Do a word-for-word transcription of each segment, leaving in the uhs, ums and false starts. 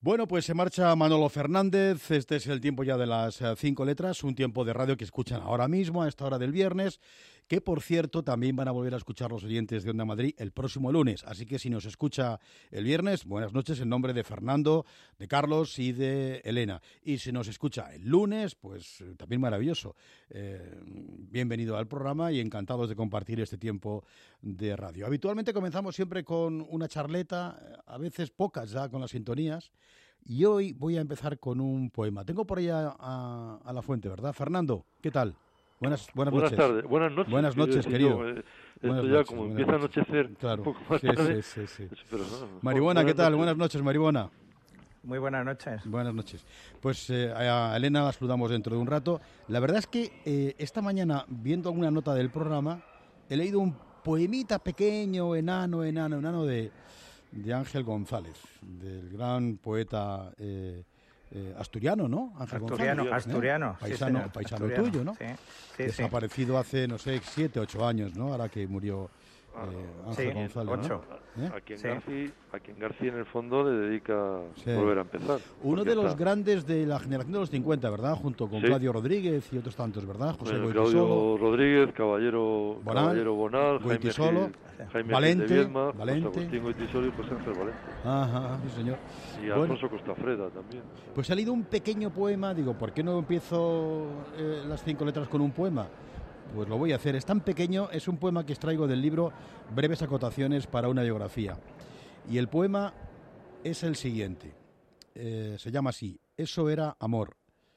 Bueno, pues se marcha Manolo Fernández. Este es el tiempo ya de las eh, cinco letras, un tiempo de radio que escuchan ahora mismo, a esta hora del viernes, que por cierto también van a volver a escuchar los oyentes de Onda Madrid el próximo lunes. Así que si nos escucha el viernes, buenas noches en nombre de Fernando, de Carlos y de Elena. Y si nos escucha el lunes, pues eh, también maravilloso. Eh, bienvenido al programa y encantados de compartir este tiempo de radio. Habitualmente comenzamos siempre con una charleta, a veces pocas ya con las sintonías. Y hoy voy a empezar con un poema. Tengo por ahí a, a, a la fuente, ¿verdad? Fernando, ¿qué tal? Buenas, buenas, buenas noches. Tardes. Buenas noches. Buenas noches, querido. Yo, eh, esto buenas ya noches, como buenas empieza noches. a anochecer Claro. un poco más sí, tarde. Sí, sí, sí. Pero, no, Maribona, ¿qué tal? Noches. Buenas noches, Maribona. Muy buenas noches. Buenas noches. Pues eh, a Elena la saludamos dentro de un rato. La verdad es que eh, esta mañana, viendo alguna nota del programa, he leído un poemita pequeño, enano, enano, enano de, de Ángel González, del gran poeta eh, eh, asturiano, ¿no? Ángel Asturiano, González, asturiano. ¿eh? Sí, Paisano, señor, paisano asturiano, tuyo, ¿no? Sí, sí, Desaparecido sí. hace, no sé, siete, ocho años, ¿no? Ahora que murió eh, Ángel sí, González, ocho. ¿no? ¿Eh? A quien Sí. García, a quien García en el fondo le dedica Sí. volver a empezar. Uno de los está, grandes de la generación de los cincuenta, ¿verdad? Junto con Sí. Claudio Rodríguez y otros tantos, ¿verdad? José bueno, Goytisolo, Claudio Rodríguez, Caballero Bonal, Caballero Bonal, Jaime Goytisolo, Gil, Jaime Valente, Gil de Viedma, Valente. José Agustín Goytisolo y José Ángel Valente. Ajá, sí, señor. Y Bueno, Alfonso Costafreda también. pues ha leído un pequeño poema. Digo, ¿por qué no empiezo eh, las cinco letras con un poema? Pues lo voy a hacer. Es tan pequeño, es un poema que extraigo del libro Breves acotaciones para una biografía. Y el poema es el siguiente. Eh, se llama así: Eso era amor.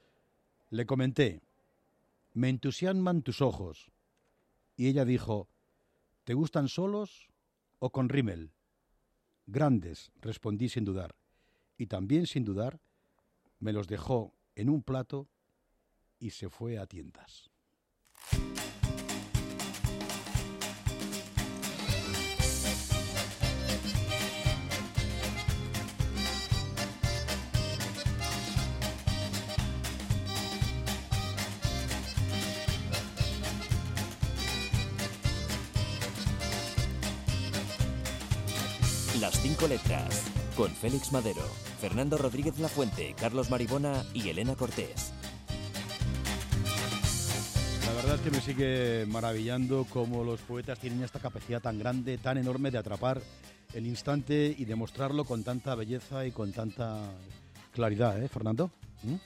Le comenté: me entusiasman tus ojos. Y ella dijo: ¿te gustan solos o con rímel? Grandes, respondí sin dudar. Y también sin dudar, me los dejó en un plato y se fue a tientas. Las cinco letras, con Félix Madero, Fernando Rodríguez Lafuente, Carlos Maribona y Elena Cortés. La verdad es que me sigue maravillando cómo los poetas tienen esta capacidad tan grande, tan enorme de atrapar el instante y demostrarlo con tanta belleza y con tanta claridad, ¿eh, Fernando? ¿Mm?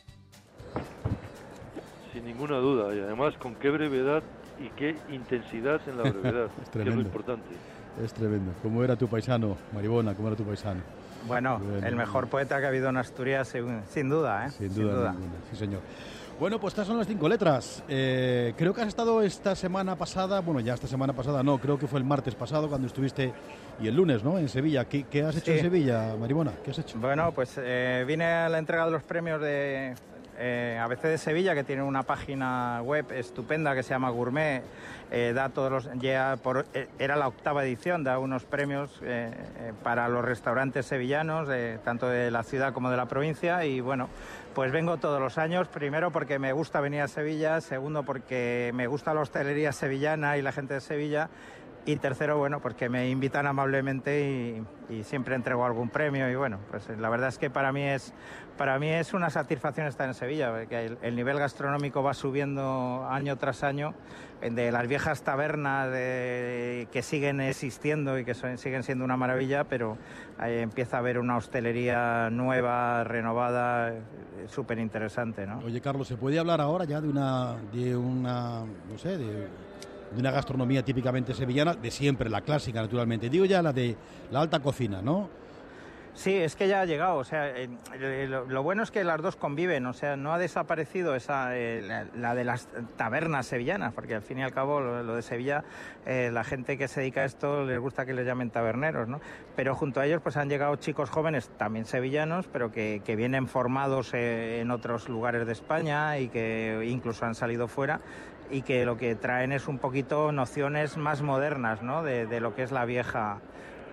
Sin ninguna duda, y además con qué brevedad y qué intensidad en la brevedad, Es que es lo tremendo. importante. Es tremendo. ¿Cómo era tu paisano, Maribona? ¿Cómo era tu paisano? Bueno, Bueno, el mejor poeta que ha habido en Asturias, sin, sin duda, ¿eh? Sin duda, ninguna. Sí, señor. Bueno, pues estas son las cinco letras. Eh, creo que has estado esta semana pasada, bueno, ya esta semana pasada no, creo que fue el martes pasado cuando estuviste, y el lunes, ¿no?, en Sevilla. ¿Qué, qué has hecho Sí. en Sevilla, Maribona? ¿Qué has hecho? Bueno, pues eh, vine a la entrega de los premios de eh, A B C de Sevilla, que tiene una página web estupenda que se llama Gourmet. Eh, da todos los, ya por, eh, era la octava edición, da unos premios eh, eh, para los restaurantes sevillanos, eh, tanto de la ciudad como de la provincia, y bueno, pues vengo todos los años, primero porque me gusta venir a Sevilla, segundo porque me gusta la hostelería sevillana y la gente de Sevilla, y tercero, bueno, porque me invitan amablemente y, y siempre entrego algún premio, y bueno, pues la verdad es que para mí es para mí es una satisfacción estar en Sevilla, porque el, el nivel gastronómico va subiendo año tras año, de las viejas tabernas de, que siguen existiendo y que son, siguen siendo una maravilla, pero ahí empieza a haber una hostelería nueva, renovada, súper interesante, ¿no? Oye, Carlos, ¿se puede hablar ahora ya de una, de una, no sé, de, de una gastronomía típicamente sevillana, de siempre, la clásica, naturalmente? Digo ya la de la alta cocina, ¿no? Sí, es que ya ha llegado, o sea, eh, lo, lo bueno es que las dos conviven, o sea, no ha desaparecido esa eh, la, la de las tabernas sevillanas, porque al fin y al cabo lo, lo de Sevilla, eh, la gente que se dedica a esto les gusta que les llamen taberneros, ¿no? Pero junto a ellos pues han llegado chicos jóvenes, también sevillanos, pero que, que vienen formados eh, en otros lugares de España y que incluso han salido fuera, y que lo que traen es un poquito nociones más modernas, ¿no?, de, de lo que es la vieja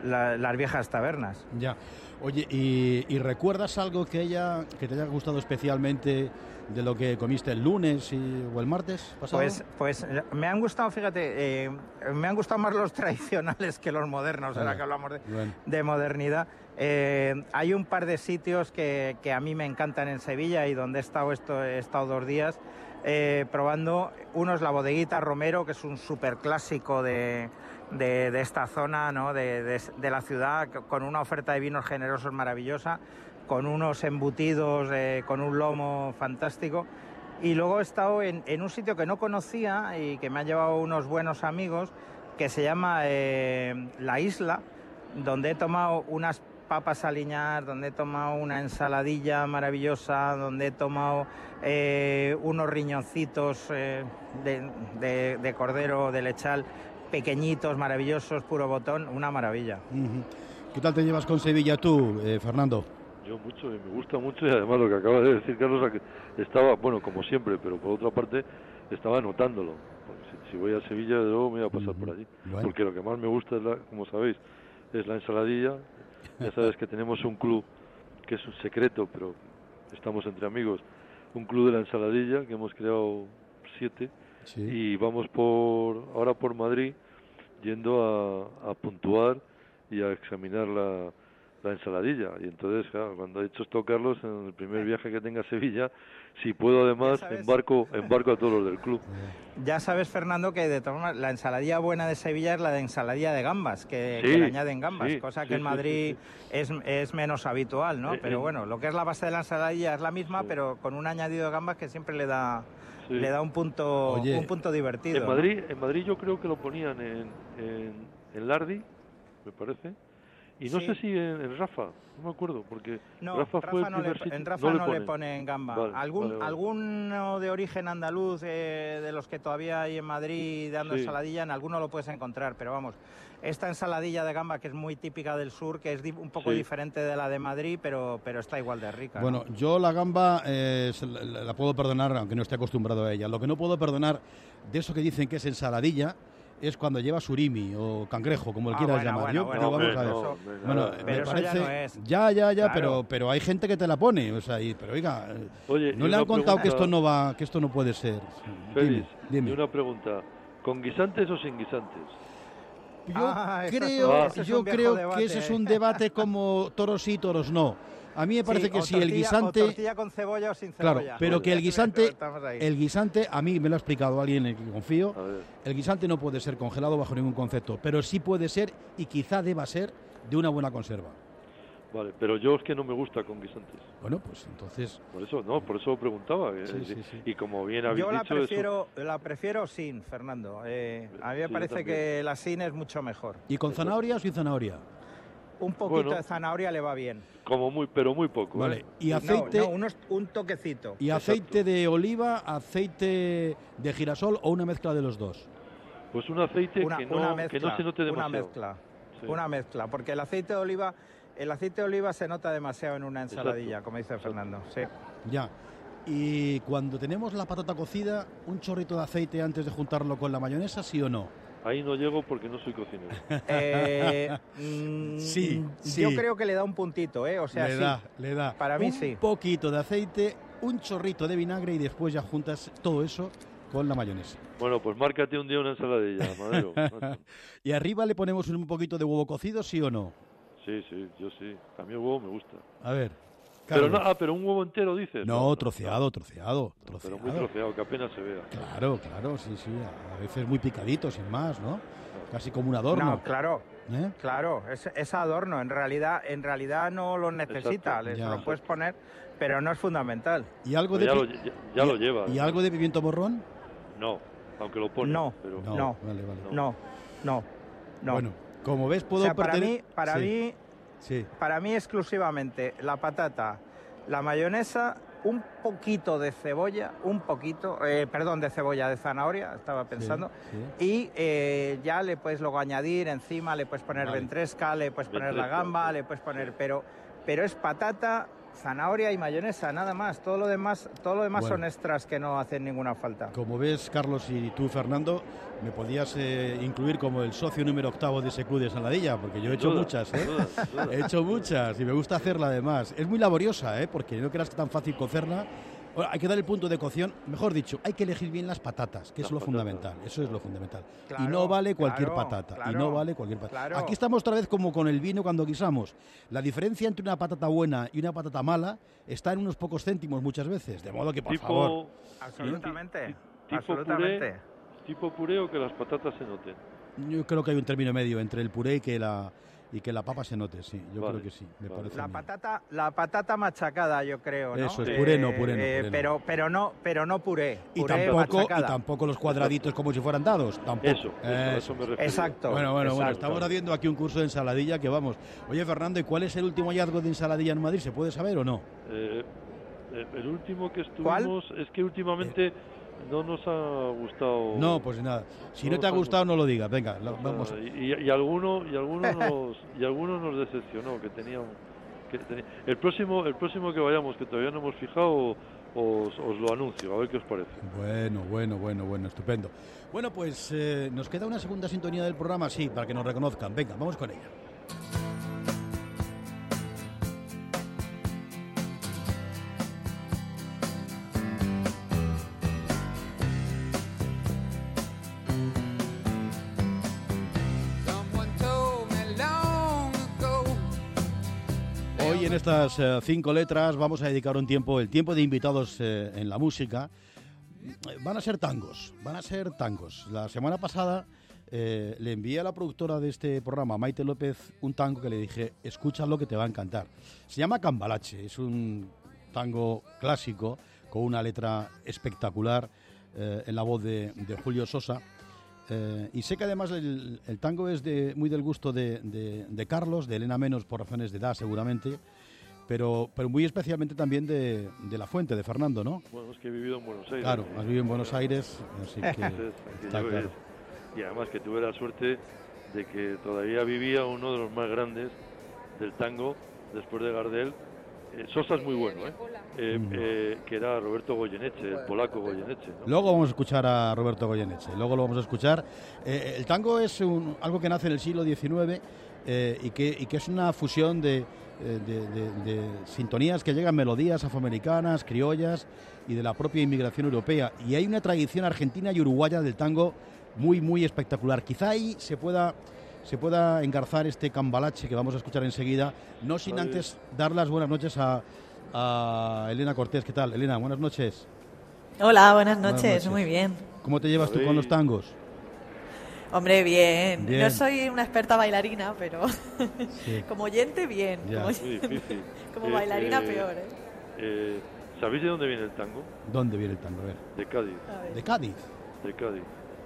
la, las viejas tabernas. Ya. Oye, ¿y, y recuerdas algo que, ella, que te haya gustado especialmente de lo que comiste el lunes y, o el martes pasado? Pues, pues me han gustado, fíjate, eh, me han gustado más los tradicionales que los modernos, ahora que hablamos de, bueno. de modernidad. Eh, hay un par de sitios que, que a mí me encantan en Sevilla y donde he estado, esto, he estado dos días eh, probando. Uno es la Bodeguita Romero, que es un súper clásico de, de, de esta zona, ¿no? de, de, de la ciudad, con una oferta de vinos generosos maravillosa, con unos embutidos, eh, con un lomo fantástico. Y luego he estado en, en un sitio que no conocía y que me han llevado unos buenos amigos, que se llama eh, La Isla, donde he tomado unas papas aliñar, donde he tomado una ensaladilla maravillosa, donde he tomado eh, unos riñoncitos eh, de, de, de cordero, de lechal, pequeñitos, maravillosos, puro botón, una maravilla. Uh-huh. ¿Qué tal te llevas con Sevilla tú, eh, Fernando? Yo mucho, y me gusta mucho, y además lo que acaba de decir Carlos, estaba, bueno, como siempre, pero por otra parte estaba notándolo. Si, si voy a Sevilla, de luego me voy a pasar uh-huh. por allí. Bueno. Porque lo que más me gusta, es la, como sabéis, es la ensaladilla. Ya sabes que tenemos un club que es un secreto, pero estamos entre amigos, un club de la ensaladilla que hemos creado siete, sí. Y vamos por ahora por Madrid yendo a, a puntuar y a examinar la, la ensaladilla. Y entonces, claro, cuando ha hecho esto Carlos, en el primer viaje que tenga a Sevilla, si puedo además, embarco embarco a todos los del club. Ya sabes, Fernando, que de todas maneras, la ensaladilla buena de Sevilla es la de ensaladilla de gambas, que, sí, que le añaden gambas, sí, cosa que sí, en Madrid sí, sí. Es, es menos habitual, ¿no? Eh, pero eh, bueno, lo que es la base de la ensaladilla es la misma, sí. pero con un añadido de gambas que siempre le da sí. le da un punto Oye, un punto divertido. En Madrid, ¿no? en Madrid yo creo que lo ponían en, en, en Lardi, me parece. Y no sí. sé si en, en Rafa, no me acuerdo, porque no, Rafa, Rafa fue el no primer le, sitio. en Rafa no, no le, le ponen gamba. Vale, Algún, vale, vale. Alguno de origen andaluz, eh, de los que todavía hay en Madrid dando sí. ensaladilla, en alguno lo puedes encontrar, pero vamos, esta ensaladilla de gamba que es muy típica del sur, que es di un poco sí. diferente de la de Madrid, pero, pero está igual de rica. Bueno, ¿no? yo la gamba eh, la, la puedo perdonar, aunque no esté acostumbrado a ella. Lo que no puedo perdonar de eso que dicen que es ensaladilla es cuando lleva surimi o cangrejo, como el ah, quieras bueno, llamar. bueno, Yo, bueno, digo, vamos pero a ver. eso, bueno, pero me eso parece, ya no es. Ya, ya, ya, claro. pero, pero hay gente que te la pone, o sea, y, pero oiga, Oye, no le han contado pregunta, que esto no va, que esto no puede ser. Félix, dime, dime. Y una pregunta, ¿con guisantes o sin guisantes? Yo ah, creo, es un, yo creo debate. que ese es un debate como toros sí, toros no. A mí me parece sí, que o si tortilla, el guisante... o tortilla con cebolla o sin cebolla. Claro, pero que el guisante, el guisante, a mí me lo ha explicado alguien en el que confío, el guisante no puede ser congelado bajo ningún concepto, pero sí puede ser, y quizá deba ser, de una buena conserva. Vale, pero yo es que no me gusta con guisantes. Bueno, pues entonces... Por eso, no, por eso preguntaba. Sí, eh, sí, sí. Y como bien habéis yo la dicho... Prefiero, eso... la prefiero sin, Fernando. Eh, a mí me sí, parece que la sin es mucho mejor. ¿Y con zanahoria o sin zanahoria? Un poquito bueno, de zanahoria le va bien. Como muy, pero muy poco. Vale. ¿eh? Y aceite... No, no unos, un toquecito. ¿Y aceite Exacto. de oliva, aceite de girasol o una mezcla de los dos? Pues un aceite una, que, no, una mezcla, que no se note demasiado. Una mezcla, sí. una mezcla. Porque el aceite de oliva... El aceite de oliva se nota demasiado en una ensaladilla, Exacto. como dice Fernando. Sí. Ya. Y cuando tenemos la patata cocida, un chorrito de aceite antes de juntarlo con la mayonesa, ¿sí o no? Ahí no llego porque no soy cocinero. Eh, mm, sí, sí. Yo creo que le da un puntito, ¿eh? O sea, le sí. da, le da. Para mí un sí. Un poquito de aceite, un chorrito de vinagre y después ya juntas todo eso con la mayonesa. Bueno, pues márcate un día una ensaladilla, Madero. Y arriba le ponemos un poquito de huevo cocido, ¿sí o no? Sí, sí, yo sí. A mí el huevo me gusta. A ver. Pero no, ah, pero un huevo entero dices. No, no troceado, troceado, no, troceado. Pero muy troceado, que apenas se vea. Claro, claro, sí, sí. A veces muy picadito, sin más, ¿no? Casi como un adorno. No, claro. ¿Eh? Claro, es, es adorno. En realidad, en realidad no lo necesita. Le lo puedes poner, pero no es fundamental. ¿Y algo de ya, lo, ya, ya y, lo lleva. ¿Y algo de pimiento morrón? No, aunque lo pone. No, pero... no, no, vale, vale. no, no, no. Bueno, como ves, puedo o sea, para pertenecer... mí, para sí. mí, sí. para mí exclusivamente la patata, la mayonesa, un poquito de cebolla, un poquito, eh, perdón, de cebolla, de zanahoria, estaba pensando, sí, sí. y eh, ya le puedes luego añadir encima, le puedes poner vale. ventresca, le puedes poner ventresca, la gamba, sí. le puedes poner, pero, pero es patata, Zanahoria y mayonesa, nada más. Todo lo demás, todo lo demás bueno. son extras que no hacen ninguna falta. Como ves, Carlos, y tú, Fernando, me podías eh, incluir como el socio número octavo de ese club de Saladilla, porque yo he hecho duda, muchas, ¿eh? duda, duda. He hecho muchas y me gusta hacerla además. Es muy laboriosa, ¿eh? Porque no creas que es tan fácil cocerla. Bueno, hay que dar el punto de cocción, mejor dicho, hay que elegir bien las patatas, que las es lo patatas. fundamental, eso es lo fundamental. Claro, y no vale cualquier claro, patata, claro, y no vale cualquier patata. claro. Aquí estamos otra vez como con el vino cuando guisamos. La diferencia entre una patata buena y una patata mala está en unos pocos céntimos muchas veces, de modo que, por tipo, favor... Absolutamente, tipo absolutamente. Puré, tipo puré o que las patatas se noten. Yo creo que hay un término medio entre el puré y que la, y que la papa se note, sí, yo Vale, creo que sí, me vale. parece a La mí. patata, la patata machacada, yo creo, ¿no? Eso es, puré no, puré no, Eh, puré no. Pero, pero no, pero no puré. Y puré tampoco, y machacada. tampoco los cuadraditos como si fueran dados, tampoco. Eso, eso, a eso me refiero. Exacto. Bueno, bueno, bueno, exacto. estamos haciendo aquí un curso de ensaladilla que vamos. Oye, Fernando, ¿y cuál es el último hallazgo de ensaladilla en Madrid? ¿Se puede saber o no? Eh, eh, el último que estuvimos, es que últimamente no nos ha gustado. No, pues nada. Si no, no te ha nos ha gustado, no lo digas. Venga, lo- O sea, vamos. y, y alguno y alguno nos y alguno nos decepcionó que tenía un- que tenía- el próximo el próximo que vayamos, que todavía no hemos fijado, os, os lo anuncio, a ver qué os parece. Bueno, bueno, bueno, bueno, estupendo. Bueno, pues eh, nos queda una segunda sintonía del programa, sí, para que nos reconozcan. Venga, vamos con ella. Hoy en estas eh, cinco letras vamos a dedicar un tiempo, el tiempo de invitados eh, en la música. Eh, Van a ser tangos, van a ser tangos. La semana pasada eh, le envié a la productora de este programa, Maite López, un tango que le dije, escúchalo que te va a encantar. Se llama Cambalache, es un tango clásico con una letra espectacular eh, en la voz de, de Julio Sosa. Eh, y sé que además el, el tango es de, muy del gusto de, de, de Carlos, de Elena menos por razones de edad seguramente, pero, pero muy especialmente también de, de La Fuente, de Fernando, ¿no? Bueno, es que he vivido en Buenos Aires. Claro, has vivido en Buenos Aires, así que Entonces, que está yo claro. es- y además que tuve la suerte de que todavía vivía uno de los más grandes del tango después de Gardel. Eh, Sosa es muy bueno, ¿eh? Eh, Mm. eh, que era Roberto Goyeneche, el polaco Goyeneche, ¿no? Luego vamos a escuchar a Roberto Goyeneche, luego lo vamos a escuchar. Eh, el tango es un- algo que nace en el siglo diecinueve eh, y, que, y que es una fusión de, eh, de- de- de sintonías que llegan, melodías afroamericanas, criollas y de la propia inmigración europea. Y hay una tradición argentina y uruguaya del tango muy, muy espectacular. Quizá ahí se pueda, se pueda engarzar este cambalache que vamos a escuchar enseguida, no sin Vale. antes dar las buenas noches a, a Elena Cortés. ¿Qué tal, Elena? Buenas noches. Hola, buenas noches, Buenas noches. muy bien. ¿Cómo te llevas tú Sabéis- con los tangos? Hombre, bien. Bien. No soy una experta bailarina, pero Sí. como oyente, bien. Ya. Como, Muy difícil. como Eh, bailarina, eh, peor, ¿eh? eh, ¿Sabéis de dónde viene el tango? ¿Dónde viene el tango? A ver. De Cádiz, A ver. De Cádiz. de Cádiz.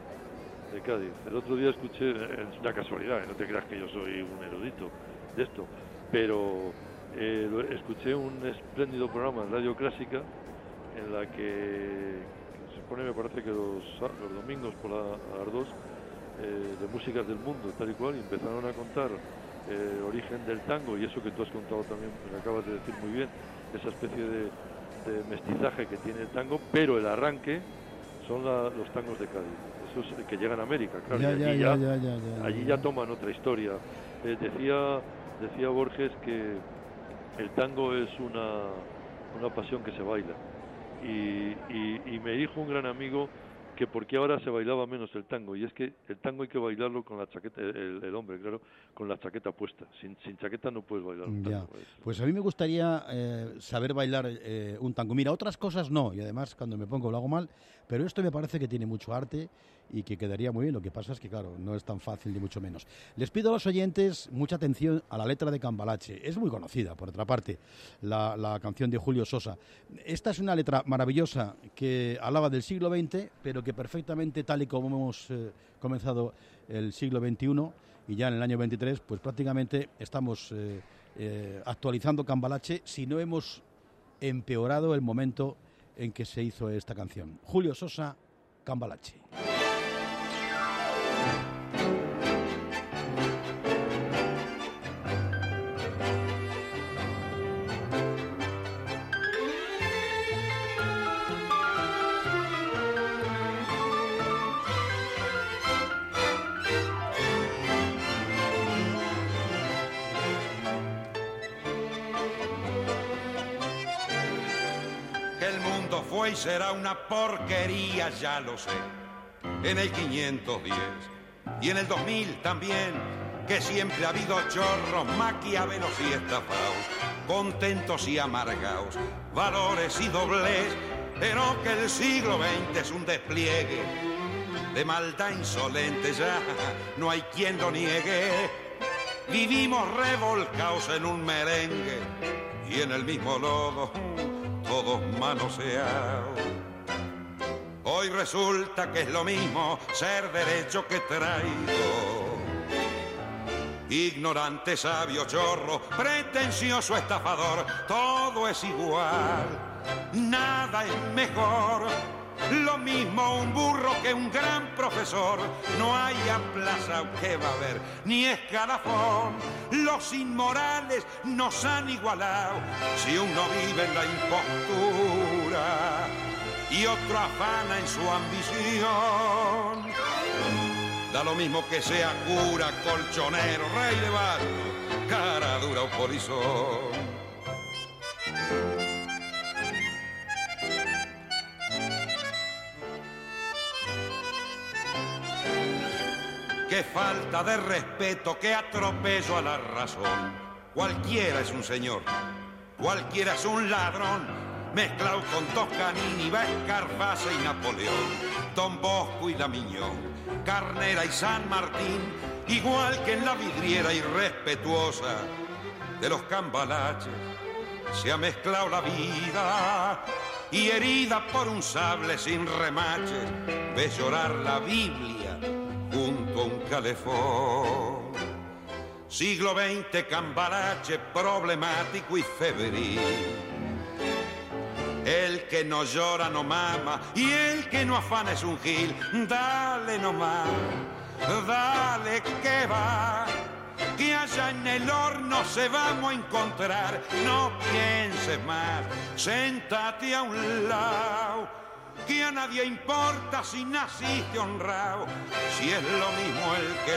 De Cádiz. El otro día escuché, es una casualidad, no te creas que yo soy un erudito de esto, pero eh, lo- escuché un espléndido programa en Radio Clásica en la que, que se pone, me parece que los, los domingos por la, a las dos, eh, de músicas del mundo, tal y cual, y empezaron a contar eh, el origen del tango y eso que tú has contado también, me acabas de decir muy bien, esa especie de, de mestizaje que tiene el tango, pero el arranque son la- los tangos de Cádiz, esos que llegan a América, claro, Ya, y ya, allí ya, ya, ya, ya, ya, allí ya. ya toman otra historia. Eh, decía, decía Borges que el tango es una, una pasión que se baila. Y, y, y me dijo un gran amigo que por qué ahora se bailaba menos el tango, y es que el tango hay que bailarlo con la chaqueta, el, el hombre, claro, con la chaqueta puesta. Sin, sin chaqueta no puedes bailar un Ya. tango. Es- Pues a mí me gustaría eh, saber bailar eh, un tango. Mira, otras cosas no, y además cuando me pongo lo hago mal, pero esto me parece que tiene mucho arte y que quedaría muy bien. Lo que pasa es que, claro, no es tan fácil ni mucho menos. Les pido a los oyentes mucha atención a la letra de Cambalache. Es muy conocida, por otra parte, la, la canción de Julio Sosa. Esta es una letra maravillosa que hablaba del siglo veinte, pero que perfectamente, tal y como hemos eh, comenzado el siglo veintiuno, y ya en el año veintitrés, pues prácticamente estamos eh, eh, actualizando Cambalache si no hemos empeorado el momento en que se hizo esta canción. Julio Sosa, Cambalache. fue y será una porquería, ya lo sé. En el quinientos diez y en el dos mil también, que siempre ha habido chorros, maquiavelos y estafados, contentos y amargados, valores y doblez, pero que el siglo veinte es un despliegue de maldad insolente, ya no hay quien lo niegue. Vivimos revolcados en un merengue y en el mismo lodo, todos manoseados. Hoy resulta que es lo mismo ser derecho que traidor. Ignorante, sabio, chorro, pretencioso, estafador, todo es igual, nada es mejor. Lo mismo un burro que un gran profesor, no hay plaza que va a haber, ni escalafón. Los inmorales nos han igualado, si uno vive en la impostura y otro afana en su ambición. Da lo mismo que sea cura, colchonero, rey de bastos, cara dura o polizón. Qué falta de respeto, qué atropello a la razón. Cualquiera es un señor, cualquiera es un ladrón, mezclado con Toscanini, Escarface y Napoleón, Don Bosco y Damiñón, Carnera y San Martín, igual que en la vidriera irrespetuosa de los cambalaches, se ha mezclado la vida y herida por un sable sin remaches, ves llorar la Biblia junto a un calefón. Siglo veinte, cambalache problemático y febril. El que no llora no mama y el que no afana es un gil. Dale nomás, dale que va, que allá en el horno se vamos a encontrar. No pienses más, séntate a un lado, que a nadie importa si naciste honrado, si es lo mismo el que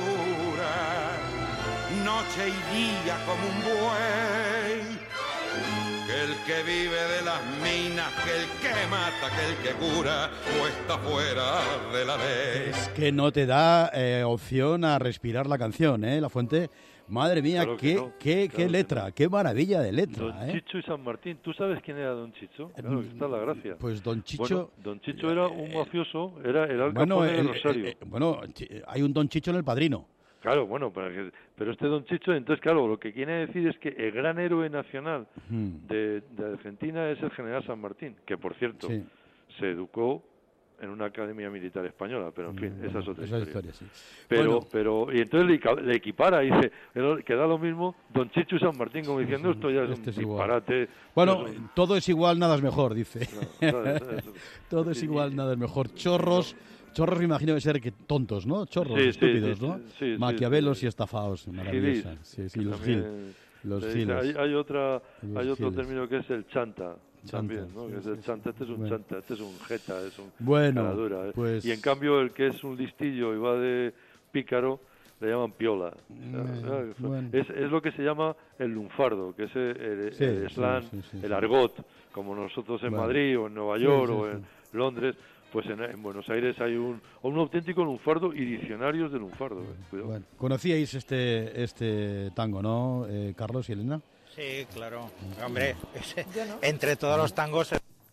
labura noche y día como un buey, que el que vive de las minas, que el que mata, que el que cura o está fuera de la ley. Es que no te da eh, opción a respirar la canción, ¿eh, La Fuente? Madre mía, Claro qué, no, qué, claro qué letra, no. qué maravilla de letra. Don ¿eh? Chicho y San Martín. ¿Tú sabes quién era Don Chicho? Claro, que está la gracia. Pues Don Chicho... Bueno, Don Chicho era un mafioso, era, era el bueno, Capone de el- Rosario. eh, eh, bueno, hay un Don Chicho en El Padrino. Claro, bueno, pero, pero este Don Chicho, entonces, claro, lo que quiere decir es que el gran héroe nacional Hmm. de, de Argentina es el general San Martín, que, por cierto, Sí. se educó en una academia militar española, pero en fin, Mm, esa es otra esa historia. historia, sí. Pero, Bueno. pero, y entonces le, equi- le equipara, y dice, que da lo mismo Don Chicho y San Martín, como diciendo, esto ya es Este un es igual. disparate. Bueno, es un- todo es igual, nada es mejor, dice. Claro, claro, eso- eso- Todo es y- igual, y- nada es mejor. Chorros, chorros me imagino que ser que tontos, ¿no? Chorros, Sí, sí, estúpidos, sí, ¿no? sí, sí, Maquiavelos sí. y estafados, Gilis, maravillosa. Sí, sí, que los también gil, los se dice. giles. Hay, hay otra, Los hay otro giles. término que es el chanta, Chanta, también, ¿no? sí, Que es sí, el sí. chanta, este es un Bueno. chanta, este es un jeta, es un Bueno, cara dura, ¿eh? pues- Y en cambio el que es un listillo y va de pícaro le llaman piola. Eh, ¿sabes? bueno. es, es lo que se llama el lunfardo, que es el, el- Sí, el sí, slang, sí, sí, el sí. argot, como nosotros en Bueno. Madrid o en Nueva Sí, York sí, o sí. en Londres. Pues en, en Buenos Aires hay un, un auténtico lunfardo y diccionarios de lunfardo. eh, Cuidado. Bueno, conocíais este este tango, ¿no, eh, Carlos y Elena? Sí, claro. Hombre, ese- Yo no. entre todos los tangos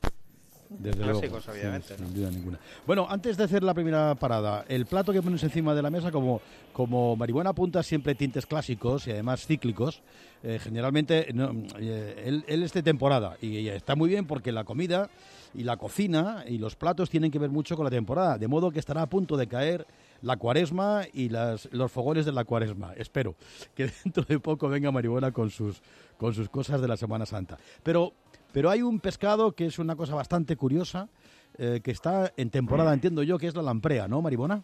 Desde clásicos, luego, obviamente, sí, ¿no? sin duda ninguna. Bueno, antes de hacer la primera parada, el plato que pones encima de la mesa, como, como Marihuana apunta siempre tintes clásicos y además cíclicos, eh, generalmente no, eh, él, él es de temporada y, y está muy bien porque la comida y la cocina y los platos tienen que ver mucho con la temporada, de modo que estará a punto de caer la cuaresma y las, los fogones de la cuaresma. Espero que dentro de poco venga Marihuana con sus, con sus cosas de la Semana Santa. Pero... Pero hay un pescado que es una cosa bastante curiosa, eh, que está en temporada, entiendo yo, que es la lamprea, ¿no, Maribona?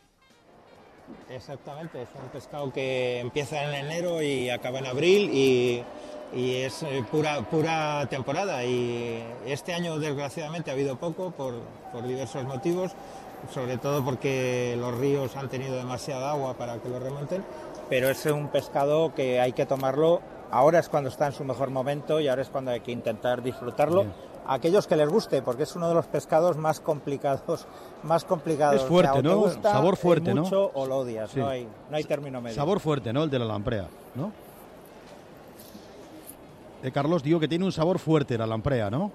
Exactamente, es un pescado que empieza en enero y acaba en abril y, y es eh, pura, pura temporada. Y este año, desgraciadamente, ha habido poco por, por diversos motivos, sobre todo porque los ríos han tenido demasiada agua para que lo remonten, pero es un pescado que hay que tomarlo. Ahora es cuando está en su mejor momento y ahora es cuando hay que intentar disfrutarlo, Bien. a aquellos que les guste, porque es uno de los pescados más complicados, más complicados. Es fuerte, o sea, o ¿no? te gusta, Sabor fuerte, eh, ¿no? mucho o lo odias, sí. no hay, no hay término medio. Sabor fuerte, ¿no? El de la lamprea, ¿no? Eh, Carlos, digo que tiene un sabor fuerte la lamprea, ¿no?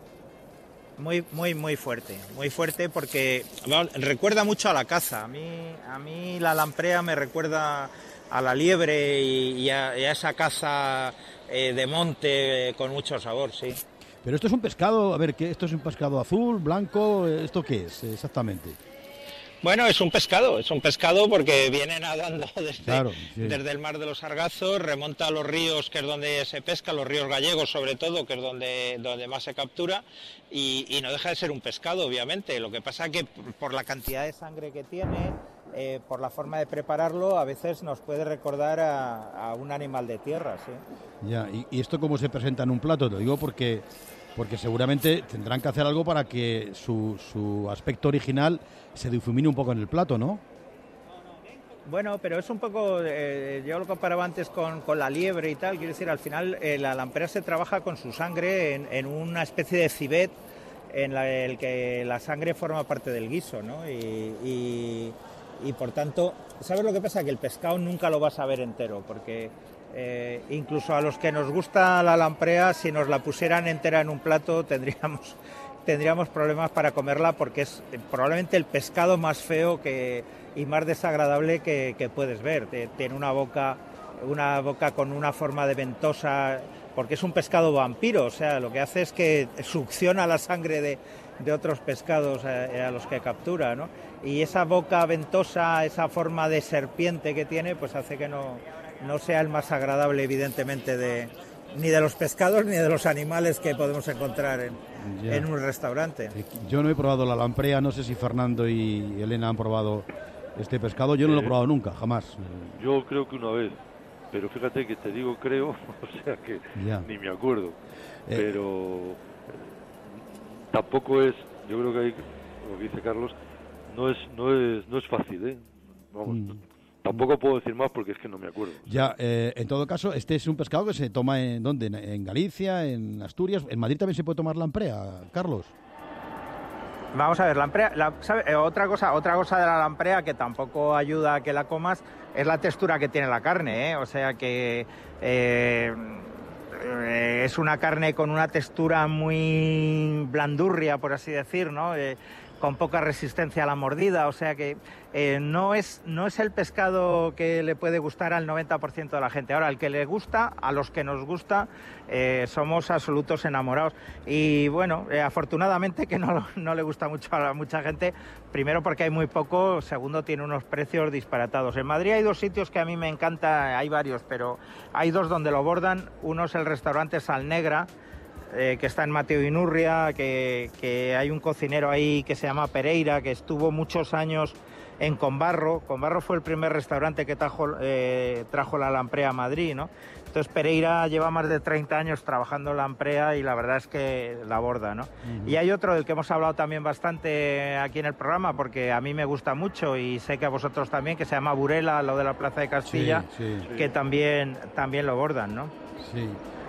Muy, muy, muy fuerte, muy fuerte porque bueno, recuerda mucho a la caza. A mí, a mí la lamprea me recuerda a la liebre y, y, a, y a esa caza eh, de monte eh, con mucho sabor, sí. Pero esto es un pescado, a ver, ¿qué? ¿Esto es un pescado azul, blanco? ¿Esto qué es exactamente? Bueno, es un pescado, es un pescado porque viene nadando desde, claro, sí. desde el mar de los Sargazos, remonta a los ríos, que es donde se pesca, los ríos gallegos sobre todo, que es donde, donde más se captura, y, y no deja de ser un pescado, obviamente. Lo que pasa es que por la cantidad de sangre que tiene, eh, por la forma de prepararlo, a veces nos puede recordar a, a un animal de tierra, ¿sí? Ya, ¿y, y esto cómo se presenta en un plato? Lo digo porque... Porque seguramente tendrán que hacer algo para que su, su aspecto original se difumine un poco en el plato, ¿no? Bueno, pero es un poco, eh, yo lo comparaba antes con, con la liebre y tal, quiero decir, al final eh, la lamprea se trabaja con su sangre en, en una especie de civet en la, el que la sangre forma parte del guiso, ¿no? Y, y, y por tanto, ¿sabes lo que pasa? Que el pescado nunca lo vas a ver entero, porque... Eh, incluso a los que nos gusta la lamprea, si nos la pusieran entera en un plato tendríamos, tendríamos problemas para comerla porque es eh, probablemente el pescado más feo que, y más desagradable que, que puedes ver. Tiene una boca, una boca con una forma de ventosa, porque es un pescado vampiro, o sea, lo que hace es que succiona la sangre de, de otros pescados a, a los que captura, ¿no? Y esa boca ventosa, esa forma de serpiente que tiene, pues hace que no... no sea el más agradable, evidentemente, de ni de los pescados ni de los animales que podemos encontrar en, en un restaurante. Yo no he probado la lamprea, no sé si Fernando y Elena han probado este pescado, yo no lo he probado nunca, jamás. Yo creo que una vez, pero fíjate que te digo creo, o sea que ya. Ni me acuerdo, eh. pero tampoco es, yo creo que ahí, lo que dice Carlos, no es, no es, no es fácil, ¿eh? Vamos. Mm. Tampoco puedo decir más porque es que no me acuerdo. Ya, eh, en todo caso, este es un pescado que se toma en ¿dónde? En Galicia, en Asturias. ¿En Madrid también se puede tomar lamprea, Carlos? Vamos a ver, lamprea, la, ¿sabe? Eh, otra cosa, otra cosa de la lamprea que tampoco ayuda a que la comas es la textura que tiene la carne, ¿eh? O sea que eh, eh, es una carne con una textura muy blandurria, por así decir, ¿no? Eh, con poca resistencia a la mordida, o sea que eh, no es no es el pescado que le puede gustar al noventa por ciento de la gente. Ahora, al que le gusta, a los que nos gusta, eh, somos absolutos enamorados. Y bueno, eh, afortunadamente que no, no le gusta mucho a mucha gente, primero porque hay muy poco, segundo tiene unos precios disparatados. En Madrid hay dos sitios que a mí me encanta, hay varios, pero hay dos donde lo bordan. Uno es el restaurante Sal Negra, Eh, que está en Mateo Inurria, que, que hay un cocinero ahí que se llama Pereira, que estuvo muchos años en Conbarro. Conbarro fue el primer restaurante que trajo, eh, trajo la lamprea a Madrid, ¿no? Entonces Pereira lleva más de treinta años trabajando lamprea y la verdad es que la borda, ¿no? Uh-huh. Y hay otro del que hemos hablado también bastante aquí en el programa, porque a mí me gusta mucho y sé que a vosotros también, que se llama Burela, lo de la Plaza de Castilla, sí, sí, que sí. También, también lo bordan, ¿no? Sí.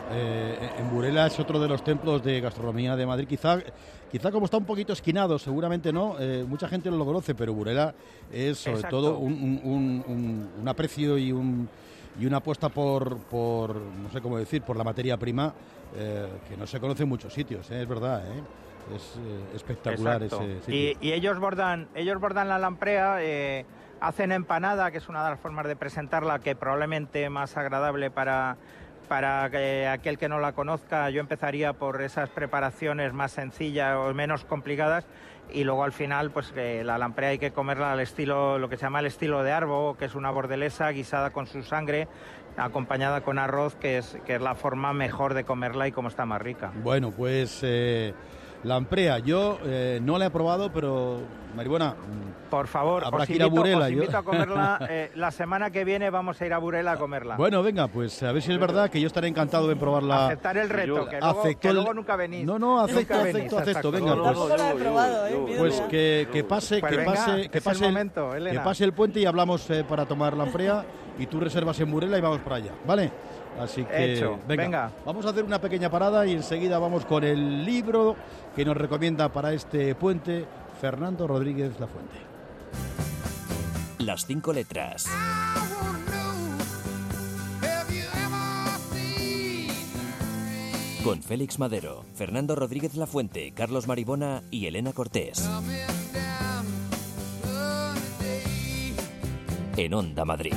Eh, en Burela es otro de los templos de gastronomía de Madrid. Quizá, quizá como está un poquito esquinado, seguramente no, eh, mucha gente no lo conoce, pero Burela es sobre Exacto. todo un, un, un, un aprecio y, un, y una apuesta por, por, no sé cómo decir, por la materia prima eh, que no se conoce en muchos sitios, eh, es verdad, eh. Es eh, espectacular Exacto. ese sitio. Y, y ellos bordan, ellos bordan la lamprea, eh, hacen empanada, que es una de las formas de presentarla que probablemente más agradable para... Para que aquel que no la conozca, yo empezaría por esas preparaciones más sencillas o menos complicadas y luego al final pues que la lamprea hay que comerla al estilo, lo que se llama el estilo de Arbo, que es una bordelesa guisada con su sangre, acompañada con arroz, que es, que es la forma mejor de comerla y como está más rica. Bueno, pues eh, lamprea, yo eh, no la he probado, pero Maribona, por favor, habrá os que ir invito, a Burela. os invito yo... a comerla. Eh, la semana que viene vamos a ir a Burela a comerla. Bueno, venga, pues a ver si es verdad, que yo estaré encantado de probarla. Aceptar el reto, yo... que, luego, Acepto que el... luego nunca venís. No, no, acepto, nunca acepto, venís, acepto, venga. Pues, tampoco lo he probado, ¿eh? Pues que, que pase, pues que venga, pase, que es pase, el momento, el, que pase el puente y hablamos eh, para tomar lamprea y tú reservas en Burela y vamos para allá, ¿vale? Así que Hecho. Venga, Venga, vamos a hacer una pequeña parada y enseguida vamos con el libro que nos recomienda para este puente Fernando Rodríguez Lafuente. Las cinco letras. Con Félix Madero, Fernando Rodríguez Lafuente, Carlos Maribona y Elena Cortés. En Onda Madrid.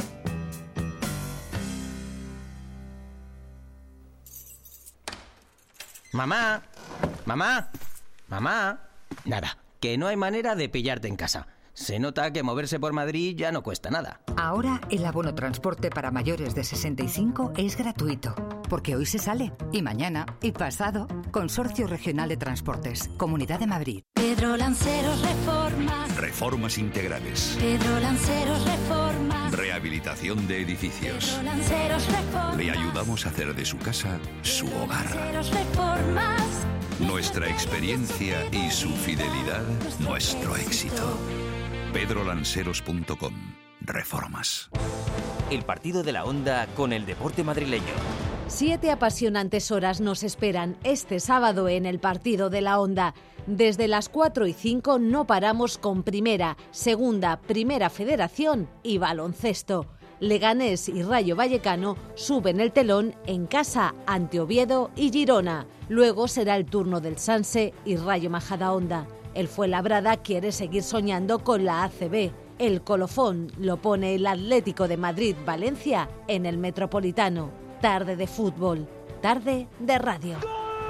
Mamá, mamá, mamá. Nada, que no hay manera de pillarte en casa. Se nota que moverse por Madrid ya no cuesta nada. Ahora el abono transporte para mayores de sesenta y cinco es gratuito, porque hoy se sale, y mañana, y pasado. Consorcio Regional de Transportes, Comunidad de Madrid. Pedro Lanceros Reformas. Reformas integrales. Pedro Lanceros Reformas. Rehabilitación de edificios. Pedro Lanceros Reformas. Le ayudamos a hacer de su casa su hogar. Lanceros Reformas. Nuestra experiencia y su fidelidad, nuestro éxito. pedro lanceros punto com. Reformas. El partido de la Onda con el deporte madrileño. Siete apasionantes horas nos esperan este sábado en el partido de la Onda. Desde las cuatro y cinco no paramos con Primera, Segunda, Primera Federación y baloncesto. Leganés y Rayo Vallecano suben el telón en casa ante Oviedo y Girona. Luego será el turno del Sanse y Rayo Majadahonda. El Fuenlabrada quiere seguir soñando con la A C B. El colofón lo pone el Atlético de Madrid-Valencia en el Metropolitano. Tarde de fútbol, tarde de radio.